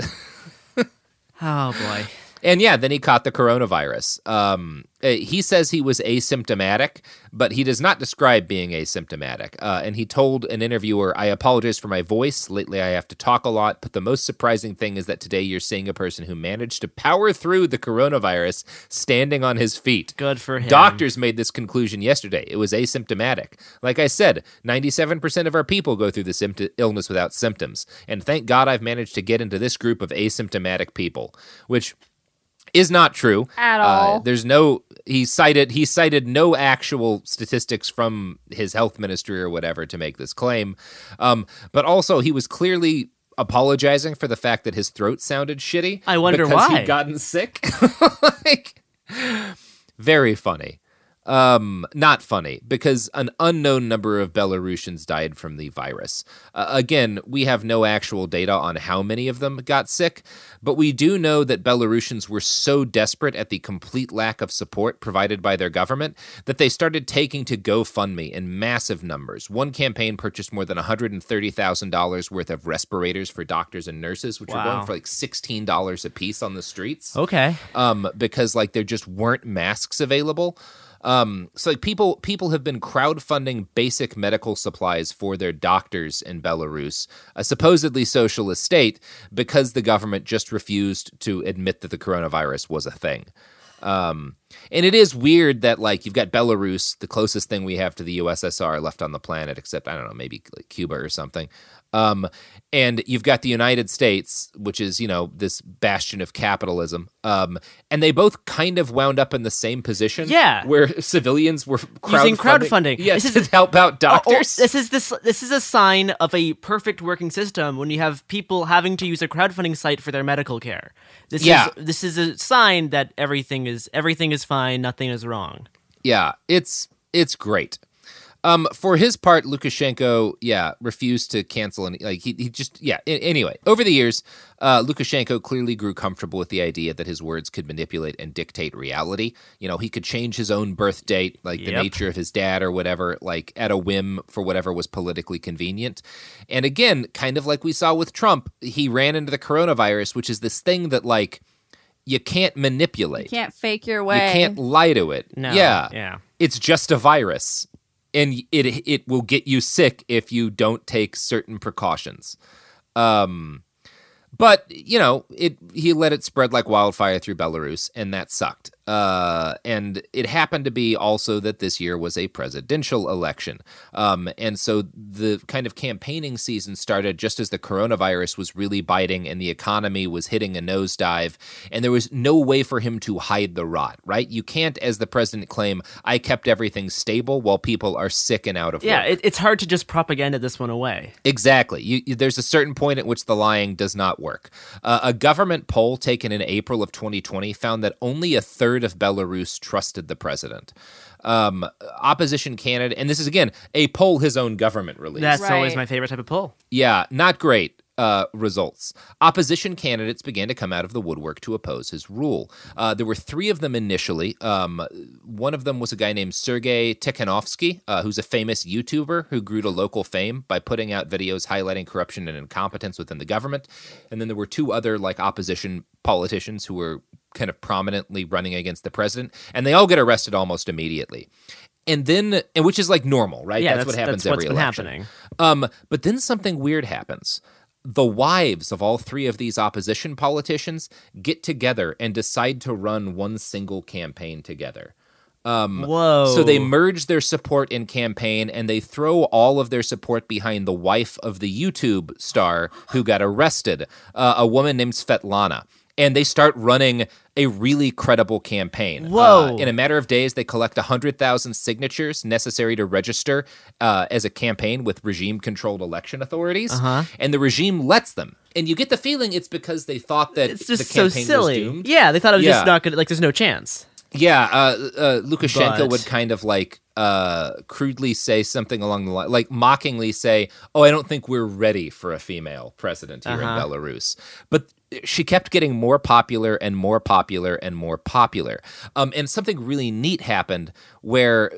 Oh, boy. And yeah, then he caught the coronavirus. Um, uh, he says he was asymptomatic, but he does not describe being asymptomatic. Uh, and he told an interviewer, "I apologize for my voice. Lately I have to talk a lot, but the most surprising thing is that today you're seeing a person who managed to power through the coronavirus standing on his feet." Good for him. Doctors made this conclusion yesterday. It was asymptomatic. Like I said, ninety-seven percent of our people go through this impt- illness without symptoms. And thank God I've managed to get into this group of asymptomatic people, which is not true At all. Uh, there's no he cited he cited no actual statistics from his health ministry or whatever to make this claim. Um, but also he was clearly apologizing for the fact that his throat sounded shitty. I wonder because why. he'd gotten sick. Like, very funny. Um, not funny, because an unknown number of Belarusians died from the virus. Uh, again, we have no actual data on how many of them got sick, but we do know that Belarusians were so desperate at the complete lack of support provided by their government that they started taking to GoFundMe in massive numbers. One campaign purchased more than one hundred thirty thousand dollars worth of respirators for doctors and nurses, which were Wow. going for like sixteen dollars a piece on the streets. Okay. Um, because like there just weren't masks available. Um, so like people people have been crowdfunding basic medical supplies for their doctors in Belarus, a supposedly socialist state, because the government just refused to admit that the coronavirus was a thing. Um, and it is weird that like you've got Belarus, the closest thing we have to the U S S R left on the planet, except I don't know, maybe like Cuba or something. Um, and you've got the United States, which is, you know, this bastion of capitalism. Um, and they both kind of wound up in the same position. Yeah. Where civilians were crowdfunding. Using crowdfunding. Yes, This to is- help out Oh, doctors. oh, this is this this is a sign of a perfect working system when you have people having to use a crowdfunding site for their medical care. This Yeah. is this is a sign that everything is everything is fine, nothing is wrong. Yeah, it's it's great. Um, for his part, Lukashenko, yeah, refused to cancel any. Like he, he just, yeah. a- Anyway, over the years, uh, Lukashenko clearly grew comfortable with the idea that his words could manipulate and dictate reality. You know, he could change his own birth date, like the Yep. nature of his dad or whatever, like at a whim for whatever was politically convenient. And again, kind of like we saw with Trump, he ran into the coronavirus, which is this thing that like you can't manipulate. You can't fake your way. You can't lie to it. No, Yeah. yeah. It's just a virus. And it it will get you sick if you don't take certain precautions. Um, but, you know, it he let it spread like wildfire through Belarus, and that sucked. Uh, and it happened to be also that this year was a presidential election. Um, and so the kind of campaigning season started just as the coronavirus was really biting and the economy was hitting a nosedive. And there was no way for him to hide the rot, right? You can't, as the president, claim, I kept everything stable while people are sick and out of Yeah, work. it, it's hard to just propaganda this one away. Exactly. You, you, there's a certain point at which the lying does not work. Uh, a government poll taken in April of twenty twenty found that only a third of Belarus trusted the president. Um, opposition candidate, and this is, again, a poll his own government released. That's Right. always my favorite type of poll. Yeah, not great. Uh, results. Opposition candidates began to come out of the woodwork to oppose his rule. Uh, there were three of them initially. Um, one of them was a guy named Sergei Tikhanovsky, uh, who's a famous YouTuber who grew to local fame by putting out videos highlighting corruption and incompetence within the government. And then there were two other like opposition politicians who were kind of prominently running against the president, and they all get arrested almost immediately. And then, and which is like normal, right? Yeah, that's, what happens that's every what's been election. happening. Um, but then something weird happens. The wives of all three of these opposition politicians get together and decide to run one single campaign together. Um, Whoa. So they merge their support in campaign and they throw all of their support behind the wife of the YouTube star who got arrested, uh, a woman named Svetlana. And they start running a really credible campaign. Whoa. Uh, in a matter of days, they collect one hundred thousand signatures necessary to register uh, as a campaign with regime-controlled election authorities. Uh-huh. And the regime lets them. And you get the feeling it's because they thought that It's just the so campaign silly. was doomed. Yeah, they thought it was Yeah. just not good. Like, there's no chance. Yeah, uh, uh, Lukashenko But- would kind of like uh, crudely say something along the line, like mockingly say, oh, I don't think we're ready for a female president here Uh-huh. in Belarus. But she kept getting more popular and more popular and more popular. Um, and something really neat happened where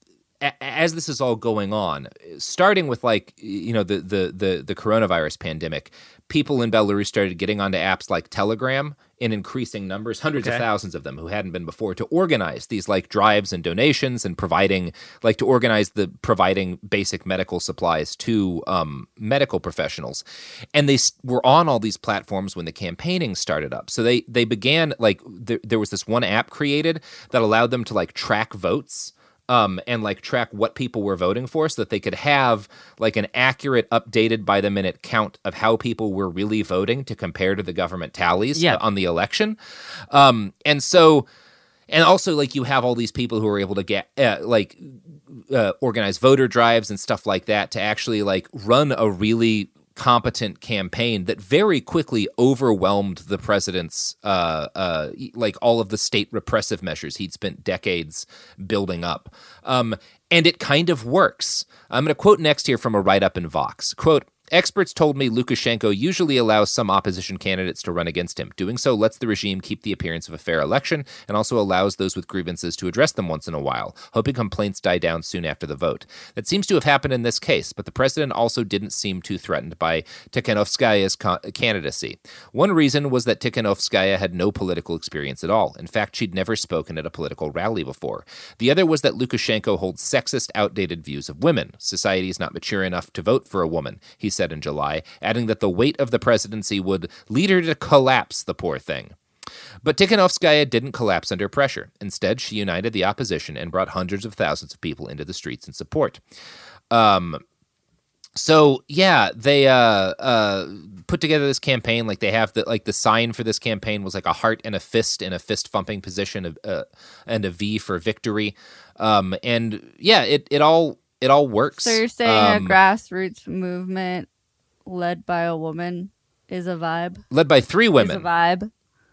a- as this is all going on, starting with like, you know, the, the, the, the coronavirus pandemic, people in Belarus started getting onto apps like Telegram in increasing numbers, hundreds Okay. of thousands of them who hadn't been before, to organize these like drives and donations and providing like to organize the providing basic medical supplies to um, medical professionals. And they s- were on all these platforms when the campaigning started up. So they, they began like there, there was this one app created that allowed them to like track votes. Um, and like track what people were voting for so that they could have like an accurate, updated by the minute count of how people were really voting to compare to the government tallies Yeah. uh, on the election. Um, and so, and also like you have all these people who are able to get uh, like uh, organize voter drives and stuff like that to actually like run a really competent campaign that very quickly overwhelmed the president's uh, uh, like all of the state repressive measures he'd spent decades building up. Um, and it kind of works. I'm going to quote next here from a write-up in Vox. Quote, experts told me Lukashenko usually allows some opposition candidates to run against him. Doing so lets the regime keep the appearance of a fair election and also allows those with grievances to address them once in a while, hoping complaints die down soon after the vote. That seems to have happened in this case, but the president also didn't seem too threatened by Tikhanovskaya's co- candidacy. One reason was that Tikhanovskaya had no political experience at all. In fact, she'd never spoken at a political rally before. The other was that Lukashenko holds sexist, outdated views of women. Society is not mature enough to vote for a woman, he said in July, adding that the weight of the presidency would lead her to collapse, the poor thing. But Tikhanovskaya didn't collapse under pressure. Instead, she united the opposition and brought hundreds of thousands of people into the streets in support. Um, so yeah, they uh, uh, put together this campaign. Like they have the like the sign for this campaign was like a heart and a fist in a fist thumping position, uh, and a V for victory. Um, and yeah, it it all it all works. So you're saying Um, a grassroots movement led by a woman is a vibe? led by three women. Is a vibe?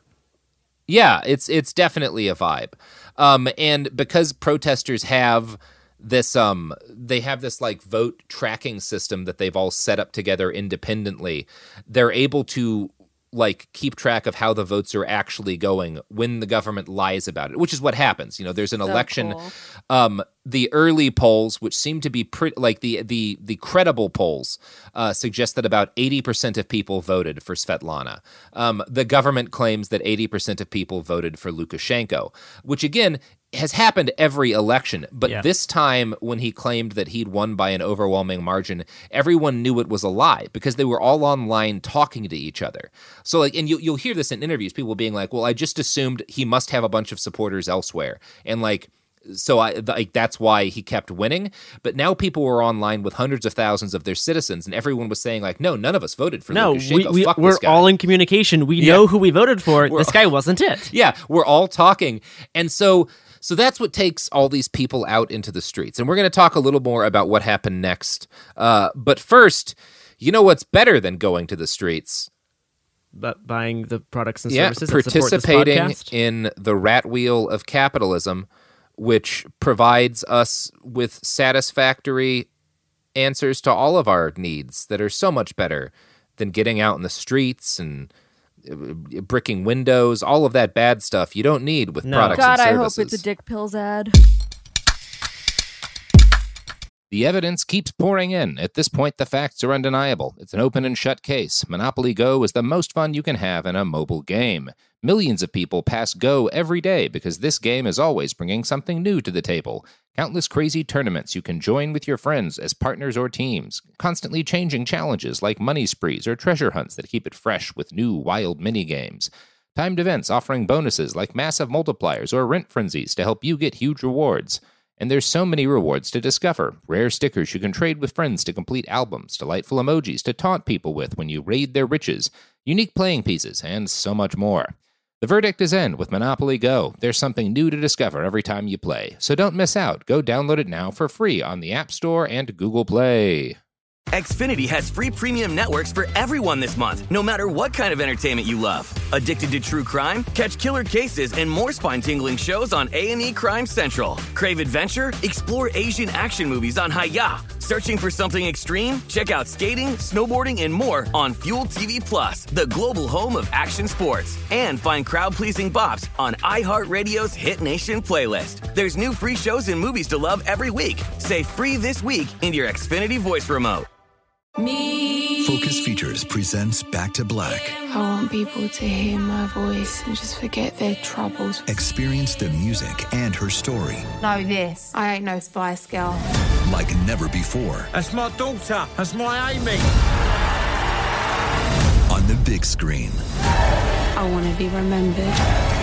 Yeah, it's it's definitely a vibe. Um, and because protesters have this um they have this like vote tracking system that they've all set up together independently, they're able to like keep track of how the votes are actually going when the government lies about it, which is what happens. You know, there's an So election. cool. Um, the early polls, which seem to be pretty, like the the the credible polls, uh, suggest that about eighty percent of people voted for Svetlana. Um, the government claims that eighty percent of people voted for Lukashenko, which again has happened every election. But Yeah. this time, when he claimed that he'd won by an overwhelming margin, everyone knew it was a lie because they were all online talking to each other. So, like, and you, you'll hear this in interviews, people being like, "Well, I just assumed he must have a bunch of supporters elsewhere," and like. So I like that's why he kept winning. But now people were online with hundreds of thousands of their citizens, and everyone was saying like, "No, none of us voted for No, Lukashenko. we, we, Fuck we're this guy." all in communication. We Yeah. know who we voted for. We're this all- guy wasn't it. Yeah, we're all talking, and so so that's what takes all these people out into the streets. And we're going to talk a little more about what happened next. Uh, but first, you know what's better than going to the streets? But buying the products and Yeah, services that support this participating podcast. in the rat wheel of capitalism, which provides us with satisfactory answers to all of our needs that are so much better than getting out in the streets and uh, bricking windows, all of that bad stuff you don't need with No. products God, and I hope services. it's a Dick Pills ad. The evidence keeps pouring in. At this point, the facts are undeniable. It's an open and shut case. Monopoly Go is the most fun you can have in a mobile game. Millions of people pass Go every day because this game is always bringing something new to the table. Countless crazy tournaments you can join with your friends as partners or teams. Constantly changing challenges like money sprees or treasure hunts that keep it fresh with new wild mini-games. Timed events offering bonuses like massive multipliers or rent frenzies to help you get huge rewards. And there's so many rewards to discover. Rare stickers you can trade with friends to complete albums, delightful emojis to taunt people with when you raid their riches, unique playing pieces, and so much more. The verdict is in with Monopoly Go. There's something new to discover every time you play. So don't miss out. Go download it now for free on the App Store and Google Play. Xfinity has free premium networks for everyone this month, no matter what kind of entertainment you love. Addicted to true crime? Catch killer cases and more spine-tingling shows on A and E Crime Central. Crave adventure? Explore Asian action movies on Hi-Ya. Searching for something extreme? Check out skating, snowboarding, and more on Fuel T V Plus, the global home of action sports. And find crowd-pleasing bops on iHeartRadio's Hit Nation playlist. There's new free shows and movies to love every week. Say free this week in your Xfinity voice remote. Focus Features presents Back to Black. I want people to hear my voice and just forget their troubles. Experience the music and her story Know this. I ain't no Spice Girl. like never before That's my daughter. That's my Amy. on the big screen. I want to be remembered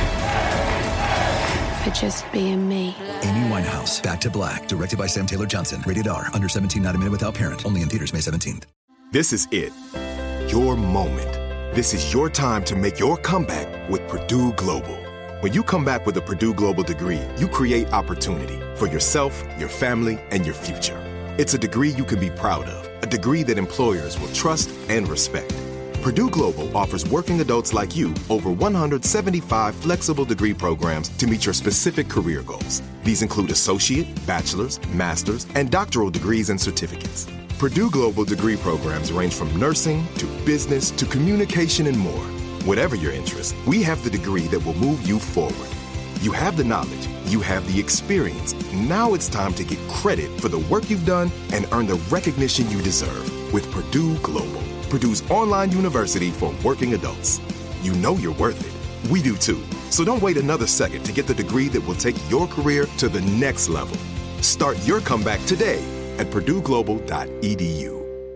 for just being me. Amy Winehouse, Back to Black, directed by Sam Taylor Johnson. Rated R, under seventeen, not a minute without parent. Only in theaters May seventeenth. This is it. Your moment. This is your time to make your comeback with Purdue Global. When you come back with a Purdue Global degree, you create opportunity for yourself, your family, and your future. It's a degree you can be proud of, a degree that employers will trust and respect. Purdue Global offers working adults like you over one hundred seventy-five flexible degree programs to meet your specific career goals. These include associate, bachelor's, master's, and doctoral degrees and certificates. Purdue Global degree programs range from nursing to business to communication and more. Whatever your interest, we have the degree that will move you forward. You have the knowledge, you have the experience. Now it's time to get credit for the work you've done and earn the recognition you deserve with Purdue Global, Purdue's online university for working adults. You know you're worth it. We do too. So don't wait another second to get the degree that will take your career to the next level. Start your comeback today at purdue global dot e d u.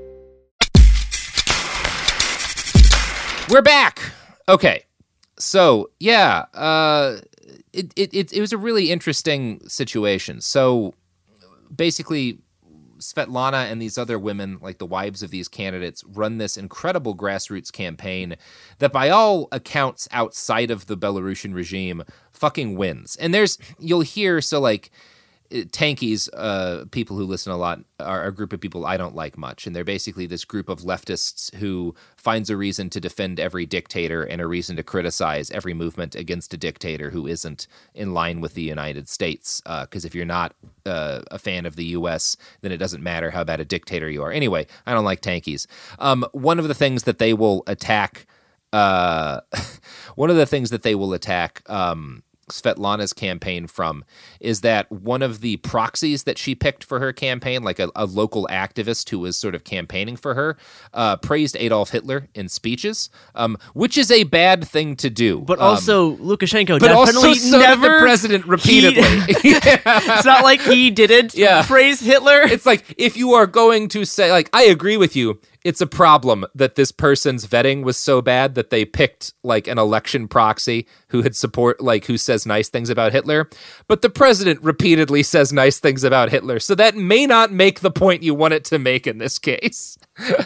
We're back. Okay. So, yeah, uh, it, it, it, it was a really interesting situation. So, basically, Svetlana and these other women, like the wives of these candidates, run this incredible grassroots campaign that by all accounts outside of the Belarusian regime fucking wins. And there's, you'll hear, so like, Tankies, uh, people who listen a lot, are a group of people I don't like much. And they're basically this group of leftists who finds a reason to defend every dictator and a reason to criticize every movement against a dictator who isn't in line with the United States. Because uh, if you're not uh, a fan of the U S, then it doesn't matter how bad a dictator you are. Anyway, I don't like Tankies. Um, one of the things that they will attack, uh, one of the things that they will attack, um, Svetlana's campaign from is that one of the proxies that she picked for her campaign, like a, a local activist who was sort of campaigning for her, uh, praised Adolf Hitler in speeches, um, which is a bad thing to do. But um, also, Lukashenko but definitely also so never... did the president repeatedly. He, it's not like he didn't yeah. praise Hitler. It's like, if you are going to say, like, I agree with you, it's a problem that this person's vetting was so bad that they picked like an election proxy who had support, like who says nice things about Hitler. But the president repeatedly says nice things about Hitler. So that may not make the point you want it to make in this case.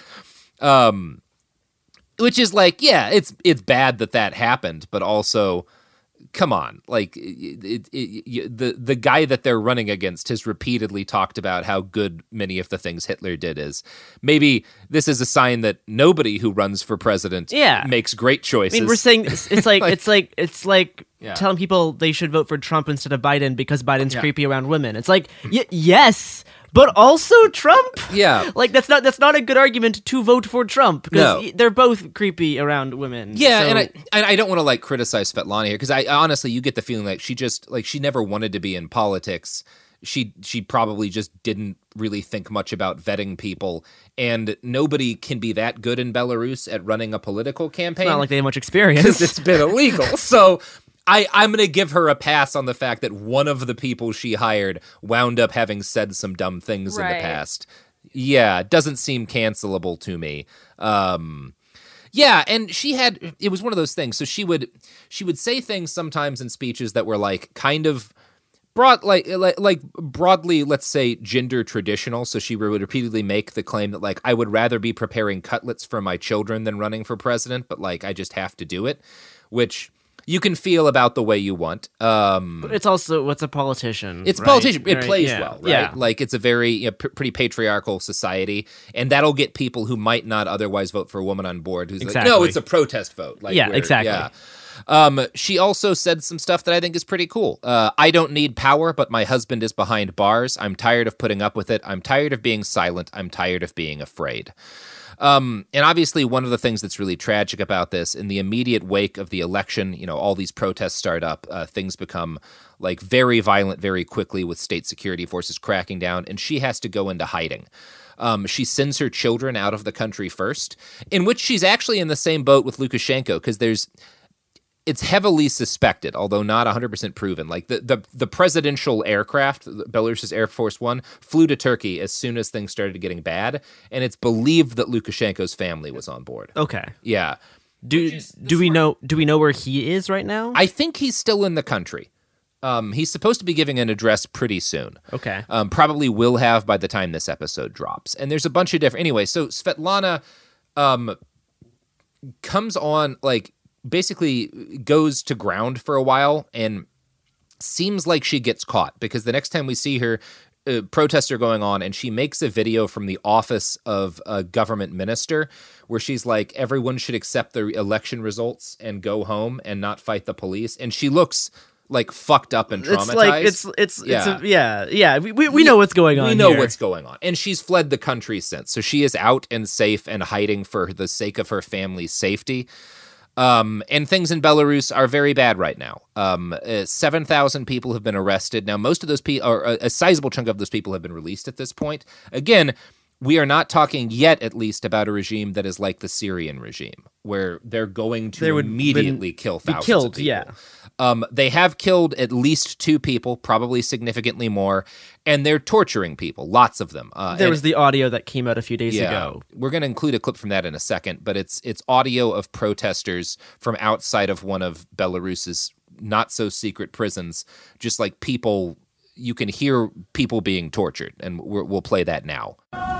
um, which is like, yeah, it's, it's bad that that happened, but also, come on, like it, it, it, the the guy that they're running against has repeatedly talked about how good many of the things Hitler did is. Maybe this is a sign that nobody who runs for president yeah. makes great choices. I mean, we're saying it's, it's like, like it's like it's like yeah. telling people they should vote for Trump instead of Biden because Biden's yeah. creepy around women. It's like y- yes, but also Trump. Yeah, like that's not that's not a good argument to vote for Trump because no. they're both creepy around women. Yeah, so. and I and I don't want to like criticize Svetlana here because I honestly you get the feeling like she just like she never wanted to be in politics. She she probably just didn't really think much about vetting people, and nobody can be that good in Belarus at running a political campaign. It's not like they have much experience because it's been illegal. So. I, I'm going to give her a pass on the fact that one of the people she hired wound up having said some dumb things right. in the past. Yeah, it doesn't seem cancelable to me. Um, yeah, and she had, it was one of those things. So she would, she would say things sometimes in speeches that were like kind of broad, like, like, like broadly, let's say gender traditional. So she would repeatedly make the claim that like, I would rather be preparing cutlets for my children than running for president, but like, I just have to do it, which... You can feel about the way you want. Um, but it's also, what's a politician? It's a right? politician. It right. plays yeah. well, right? Yeah. Like, it's a very you know, p- pretty patriarchal society, and that'll get people who might not otherwise vote for a woman on board who's exactly. like, no, it's a protest vote. Like, yeah, exactly. Yeah. Um, she also said some stuff that I think is pretty cool. Uh, I don't need power, but my husband is behind bars. I'm tired of putting up with it. I'm tired of being silent. I'm tired of being afraid. Um, and obviously one of the things that's really tragic about this, in the immediate wake of the election, you know, all these protests start up, uh, things become like very violent very quickly with state security forces cracking down, and she has to go into hiding. Um, she sends her children out of the country first, in which she's actually in the same boat with Lukashenko, because there's it's heavily suspected, although not one hundred percent proven. Like the, the, the presidential aircraft, Belarus's Air Force One, flew to Turkey as soon as things started getting bad, and it's believed that Lukashenko's family was on board. Okay. Yeah. Do do we know do we know where he is right now? I think he's still in the country. Um, he's supposed to be giving an address pretty soon. Okay. Um, probably will have by the time this episode drops. And there's a bunch of different... Anyway, so Svetlana um, comes on, like, basically goes to ground for a while and seems like she gets caught, because the next time we see her, uh, protests are going on, and she makes a video from the office of a government minister where she's like, everyone should accept the election results and go home and not fight the police. And she looks... like fucked up and traumatized. It's like it's it's yeah. it's a, yeah yeah we we, we know what's going on. We know here. what's going on, and she's fled the country since. So she is out and safe and hiding for the sake of her family's safety. Um, and things in Belarus are very bad right now. Um, uh, seven thousand people have been arrested. Now, most of those people, or a, a sizable chunk of those people, have been released at this point. Again, we are not talking yet, at least, about a regime that is like the Syrian regime, where they're going to they would immediately kill thousands killed, of people. Yeah. Um, they have killed at least two people, probably significantly more, and they're torturing people, lots of them. Uh, there and, was the audio that came out a few days yeah, ago. We're going to include a clip from that in a second, but it's it's audio of protesters from outside of one of Belarus's not-so-secret prisons, just like people, you can hear people being tortured, and we're, we'll play that now.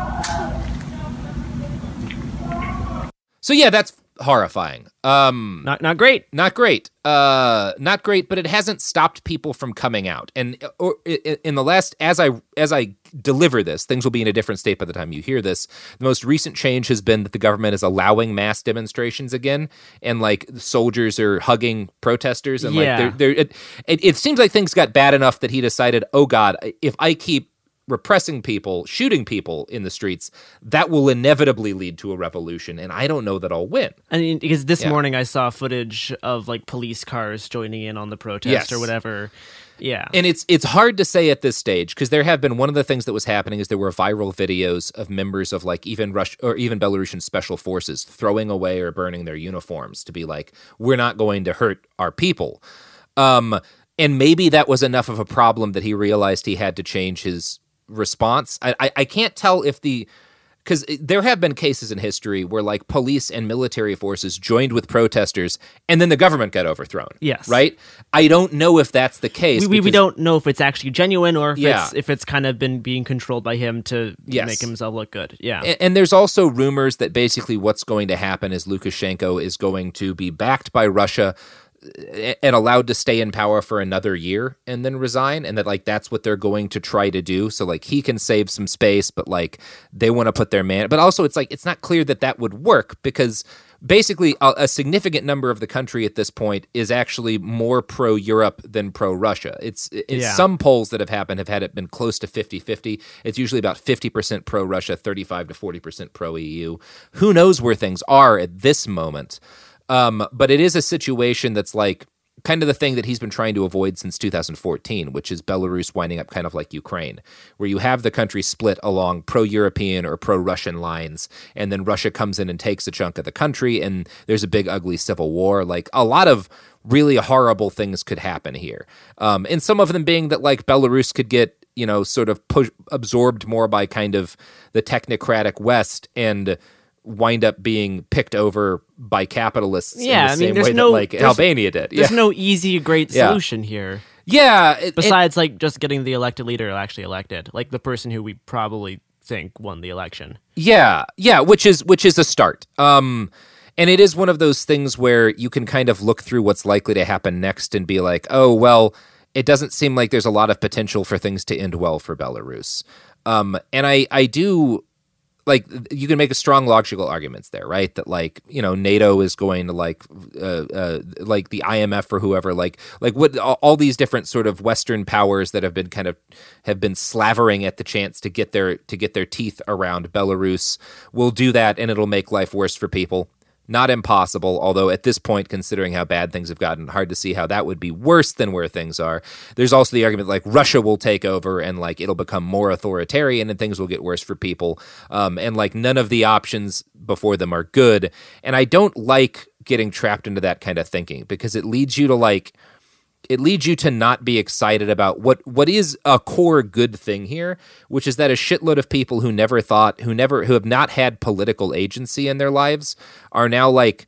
So yeah, that's horrifying. Um, not not great. Not great. Uh, not great. But it hasn't stopped people from coming out. And or, in the last, as I as I deliver this, things will be in a different state by the time you hear this. The most recent change has been that the government is allowing mass demonstrations again, and like soldiers are hugging protesters, and yeah. like they're, they're it, it, it seems like things got bad enough that he decided, oh God, if I keep repressing people, shooting people in the streets, that will inevitably lead to a revolution, and I don't know that I'll win. I mean, because this Yeah. morning I saw footage of like police cars joining in on the protest Yes. or whatever. Yeah. And it's it's hard to say at this stage because there have been one of the things that was happening is there were viral videos of members of like even Rush or even Belarusian special forces throwing away or burning their uniforms to be like, we're not going to hurt our people. Um, and maybe that was enough of a problem that he realized he had to change his response. I, I, I can't tell if the because there have been cases in history where like police and military forces joined with protesters and then the government got overthrown. Yes. Right? I don't know if that's the case. We, we, we because- don't know if it's actually genuine or if Yeah. it's if it's kind of been being controlled by him to Yes. make himself look good. Yeah. And, and there's also rumors that basically what's going to happen is Lukashenko is going to be backed by Russia and allowed to stay in power for another year and then resign, and that like that's what they're going to try to do. So like he can save some space, but like they want to put their man. But also it's like it's not clear that that would work because basically a, a significant number of the country at this point is actually more pro-Europe than pro-Russia. It's, it's Yeah. some polls that have happened have had it been close to fifty-fifty. It's usually about fifty percent pro-Russia, thirty-five to forty percent pro-E U. Who knows where things are at this moment? Um, but it is a situation that's like kind of the thing that he's been trying to avoid since two thousand fourteen, which is Belarus winding up kind of like Ukraine, where you have the country split along pro-European or pro-Russian lines, and then Russia comes in and takes a chunk of the country, and there's a big, ugly civil war. Like, a lot of really horrible things could happen here. Um, and some of them being that, like, Belarus could get, you know, sort of push, absorbed more by kind of the technocratic West and wind up being picked over by capitalists Yeah, in the I same mean, there's way no that like there's- Albania did. There's yeah. no easy, great Yeah. solution here. Yeah. it- Besides, like, just getting the elected leader actually elected, like the person who we probably think won the election. Yeah, yeah, which is which is a start. Um, and it is one of those things where you can kind of look through what's likely to happen next and be like, oh, well, it doesn't seem like there's a lot of potential for things to end well for Belarus. Um, and I, I do, like, you can make a strong logical arguments there, right? That, like, you know, NATO is going to, like, uh, uh, like the I M F or whoever, like, like what all, all these different sort of Western powers that have been kind of have been slavering at the chance to get their to get their teeth around Belarus will do that, and it'll make life worse for people. Not impossible, although at this point, considering how bad things have gotten, hard to see how that would be worse than where things are. There's also the argument like Russia will take over and like it'll become more authoritarian and things will get worse for people. Um, and like none of the options before them are good. And I don't like getting trapped into that kind of thinking because it leads you to like it leads you to not be excited about what what is a core good thing here, which is that a shitload of people who never thought, who never, who have not had political agency in their lives are now like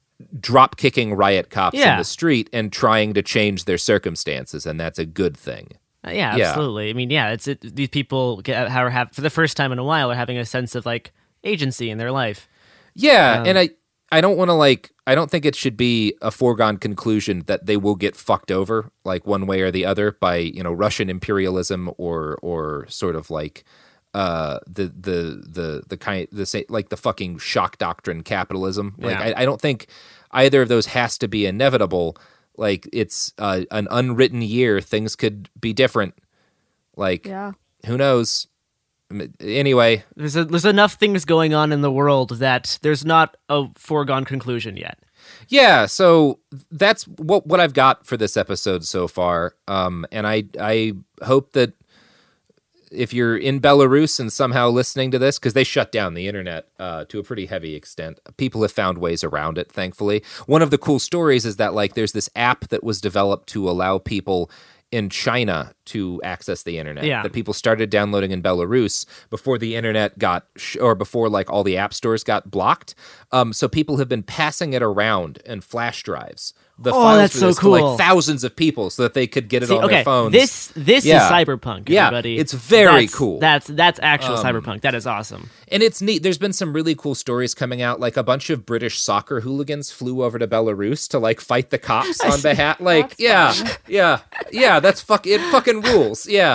drop kicking riot cops Yeah. in the street and trying to change their circumstances, and that's a good thing. Uh, yeah, Yeah. absolutely. I mean, yeah, it's it, these people get have, have for the first time in a while are having a sense of like agency in their life. Yeah, Um, and I I don't want to like I don't think it should be a foregone conclusion that they will get fucked over like one way or the other by, you know, Russian imperialism or or sort of like uh the the the the kind the say like the fucking shock doctrine capitalism. Like Yeah. I, I don't think either of those has to be inevitable. Like it's uh, an unwritten year, things could be different. Like Yeah. who knows? Anyway, There's a, there's enough things going on in the world that there's not a foregone conclusion yet. yeah, so that's what what I've got for this episode so far. Um, and I I hope that if you're in Belarus and somehow listening to this, because they shut down the internet uh, to a pretty heavy extent, people have found ways around it, thankfully. One of the cool stories is that like there's this app that was developed to allow people in China to access the internet Yeah. that people started downloading in Belarus before the internet got sh- or before like all the app stores got blocked. Um, so people have been passing it around in flash drives. The Oh, files that's for so this to, cool. like thousands of people so that they could get it See, on okay, their phones. this this Yeah. is cyberpunk. Yeah, Everybody. it's very That's- cool. That's that's actual Um, cyberpunk. That is awesome. And it's neat. There's been some really cool stories coming out. Like a bunch of British soccer hooligans flew over to Belarus to like fight the cops on behalf. Like, That's yeah, fun. yeah, yeah. That's fuck. It fucking rules. Yeah.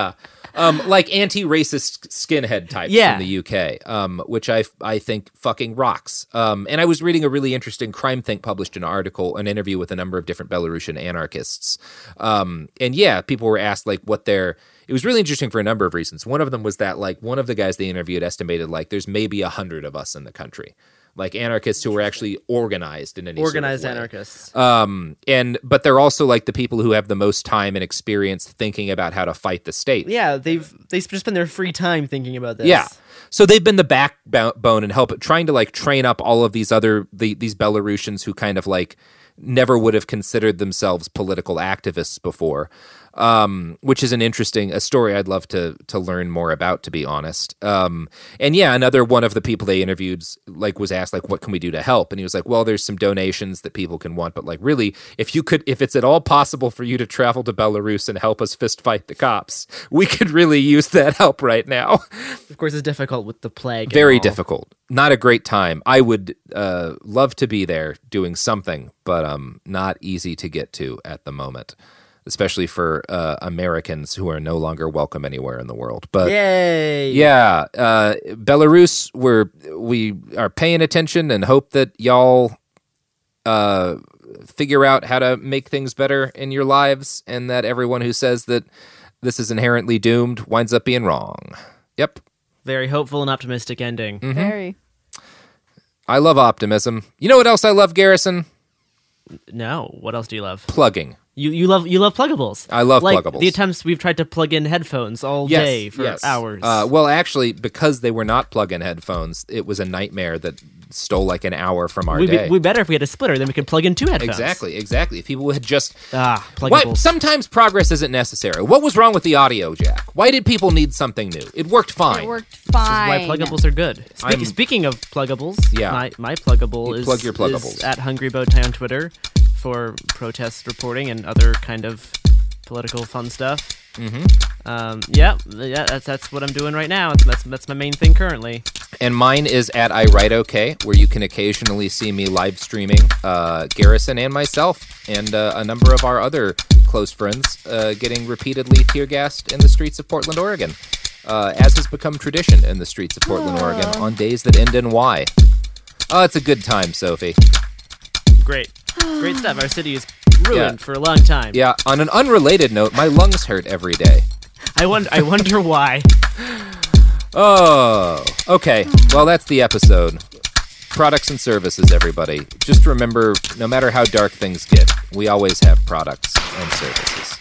um, like anti-racist skinhead types Yeah. in the U K, um, which I I think fucking rocks. Um, and I was reading a really interesting Crime Think published an article, an interview with a number of different Belarusian anarchists. Um, and yeah, people were asked like what their. It was really interesting for a number of reasons. One of them was that like one of the guys they interviewed estimated like there's maybe a hundred of us in the country. Like anarchists who were actually organized in any Organized sort of way. anarchists. Um, and but they're also like the people who have the most time and experience thinking about how to fight the state. Yeah, they've they just spend their free time thinking about this. Yeah. So they've been the backbone and help trying to like train up all of these other the, these Belarusians who kind of like never would have considered themselves political activists before. Um, which is an interesting a story I'd love to to learn more about, to be honest. Um, and yeah, another one of the people they interviewed like was asked like, what can we do to help? And he was like, well, there's some donations that people can want, but like really, if you could, if it's at all possible for you to travel to Belarus and help us fist fight the cops, we could really use that help right now. Of course, it's difficult with the plague. and Very all. difficult. Not a great time. I would uh, love to be there doing something, but um, not easy to get to at the moment. Especially for uh, Americans who are no longer welcome anywhere in the world. But Yay! yeah, uh, Belarus, we're we are paying attention and hope that y'all uh, figure out how to make things better in your lives, and that everyone who says that this is inherently doomed winds up being wrong. Yep. Very hopeful and optimistic ending. Mm-hmm. Very. I love optimism. You know what else I love, Garrison? No. What else do you love? Plugging. You you love you love pluggables. I love like pluggables. The attempts we've tried to plug in headphones all Yes, day for yes. hours. Uh, well, actually, because they were not plug-in headphones, it was a nightmare that stole like an hour from our We'd day. be, we better if we had a splitter, then we could plug in two headphones. Exactly, exactly. If people had just ah pluggables. What? Sometimes progress isn't necessary. What was wrong with the audio jack? Why did people need something new? It worked fine. It worked fine. Why pluggables are good. Spe- I'm- speaking of pluggables, Yeah. my, my pluggable You is, plug your is pluggables. at Hungry Bowtie on Twitter for protest reporting and other kind of political fun stuff. Mm-hmm. Um, yeah, yeah, that's that's what I'm doing right now. That's that's, that's my main thing currently. And mine is at I Write Okay, where you can occasionally see me live streaming uh, Garrison and myself and uh, a number of our other close friends uh, getting repeatedly tear gassed in the streets of Portland, Oregon, uh, as has become tradition in the streets of Portland, Oregon, on days that end in Y. Oh, it's a good time, Sophie. Great, great stuff. Our city is ruined Yeah. for a long time. Yeah, on an unrelated note, my lungs hurt every day. I wonder. I wonder why. Oh, okay. Well, that's the episode. Products and services, everybody. Just remember, no matter how dark things get, we always have products and services.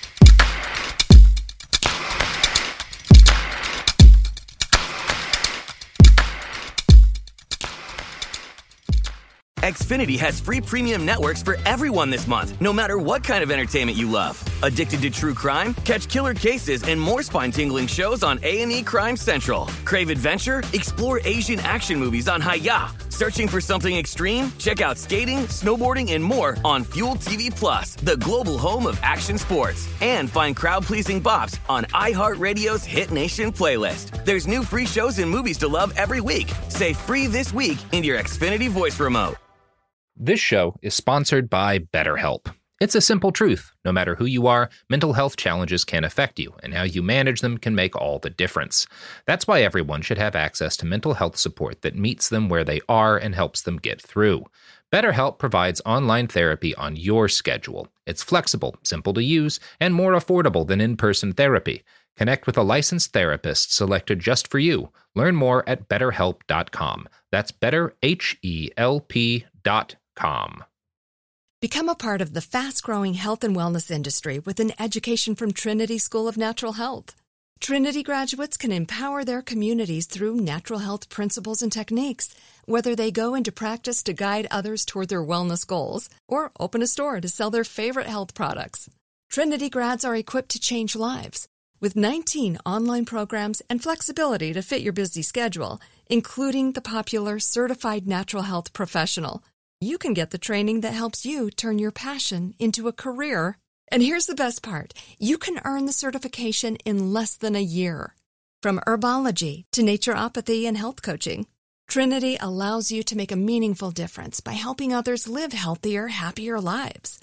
Xfinity has free premium networks for everyone this month, no matter what kind of entertainment you love. Addicted to true crime? Catch killer cases and more spine-tingling shows on A and E Crime Central. Crave adventure? Explore Asian action movies on Hi-Ya. Searching for something extreme? Check out skating, snowboarding, and more on Fuel T V Plus, the global home of action sports. And find crowd-pleasing bops on iHeartRadio's Hit Nation playlist. There's new free shows and movies to love every week. Say free this week in your Xfinity voice remote. This show is sponsored by BetterHelp. It's a simple truth. No matter who you are, mental health challenges can affect you, and how you manage them can make all the difference. That's why everyone should have access to mental health support that meets them where they are and helps them get through. BetterHelp provides online therapy on your schedule. It's flexible, simple to use, and more affordable than in-person therapy. Connect with a licensed therapist selected just for you. Learn more at better help dot com. That's better H E L P dot com. Become a part of the fast-growing health and wellness industry with an education from Trinity School of Natural Health. Trinity graduates can empower their communities through natural health principles and techniques, whether they go into practice to guide others toward their wellness goals or open a store to sell their favorite health products. Trinity grads are equipped to change lives. With nineteen online programs and flexibility to fit your busy schedule, including the popular Certified Natural Health Professional, you can get the training that helps you turn your passion into a career. And here's the best part. You can earn the certification in less than a year. From herbology to naturopathy and health coaching, Trinity allows you to make a meaningful difference by helping others live healthier, happier lives.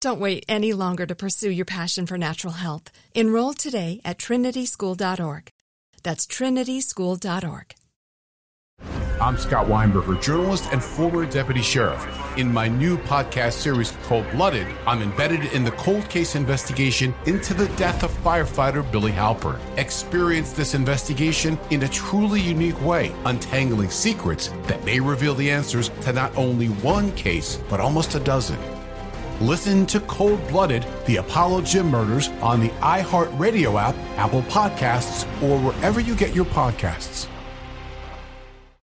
Don't wait any longer to pursue your passion for natural health. Enroll today at trinity school dot org. That's trinity school dot org. I'm Scott Weinberger, journalist and former deputy sheriff. In my new podcast series, Cold Blooded, I'm embedded in the cold case investigation into the death of firefighter Billy Halpern. Experience this investigation in a truly unique way, untangling secrets that may reveal the answers to not only one case, but almost a dozen. Listen to Cold Blooded, the Apollo Gym Murders on the iHeartRadio app, Apple Podcasts, or wherever you get your podcasts.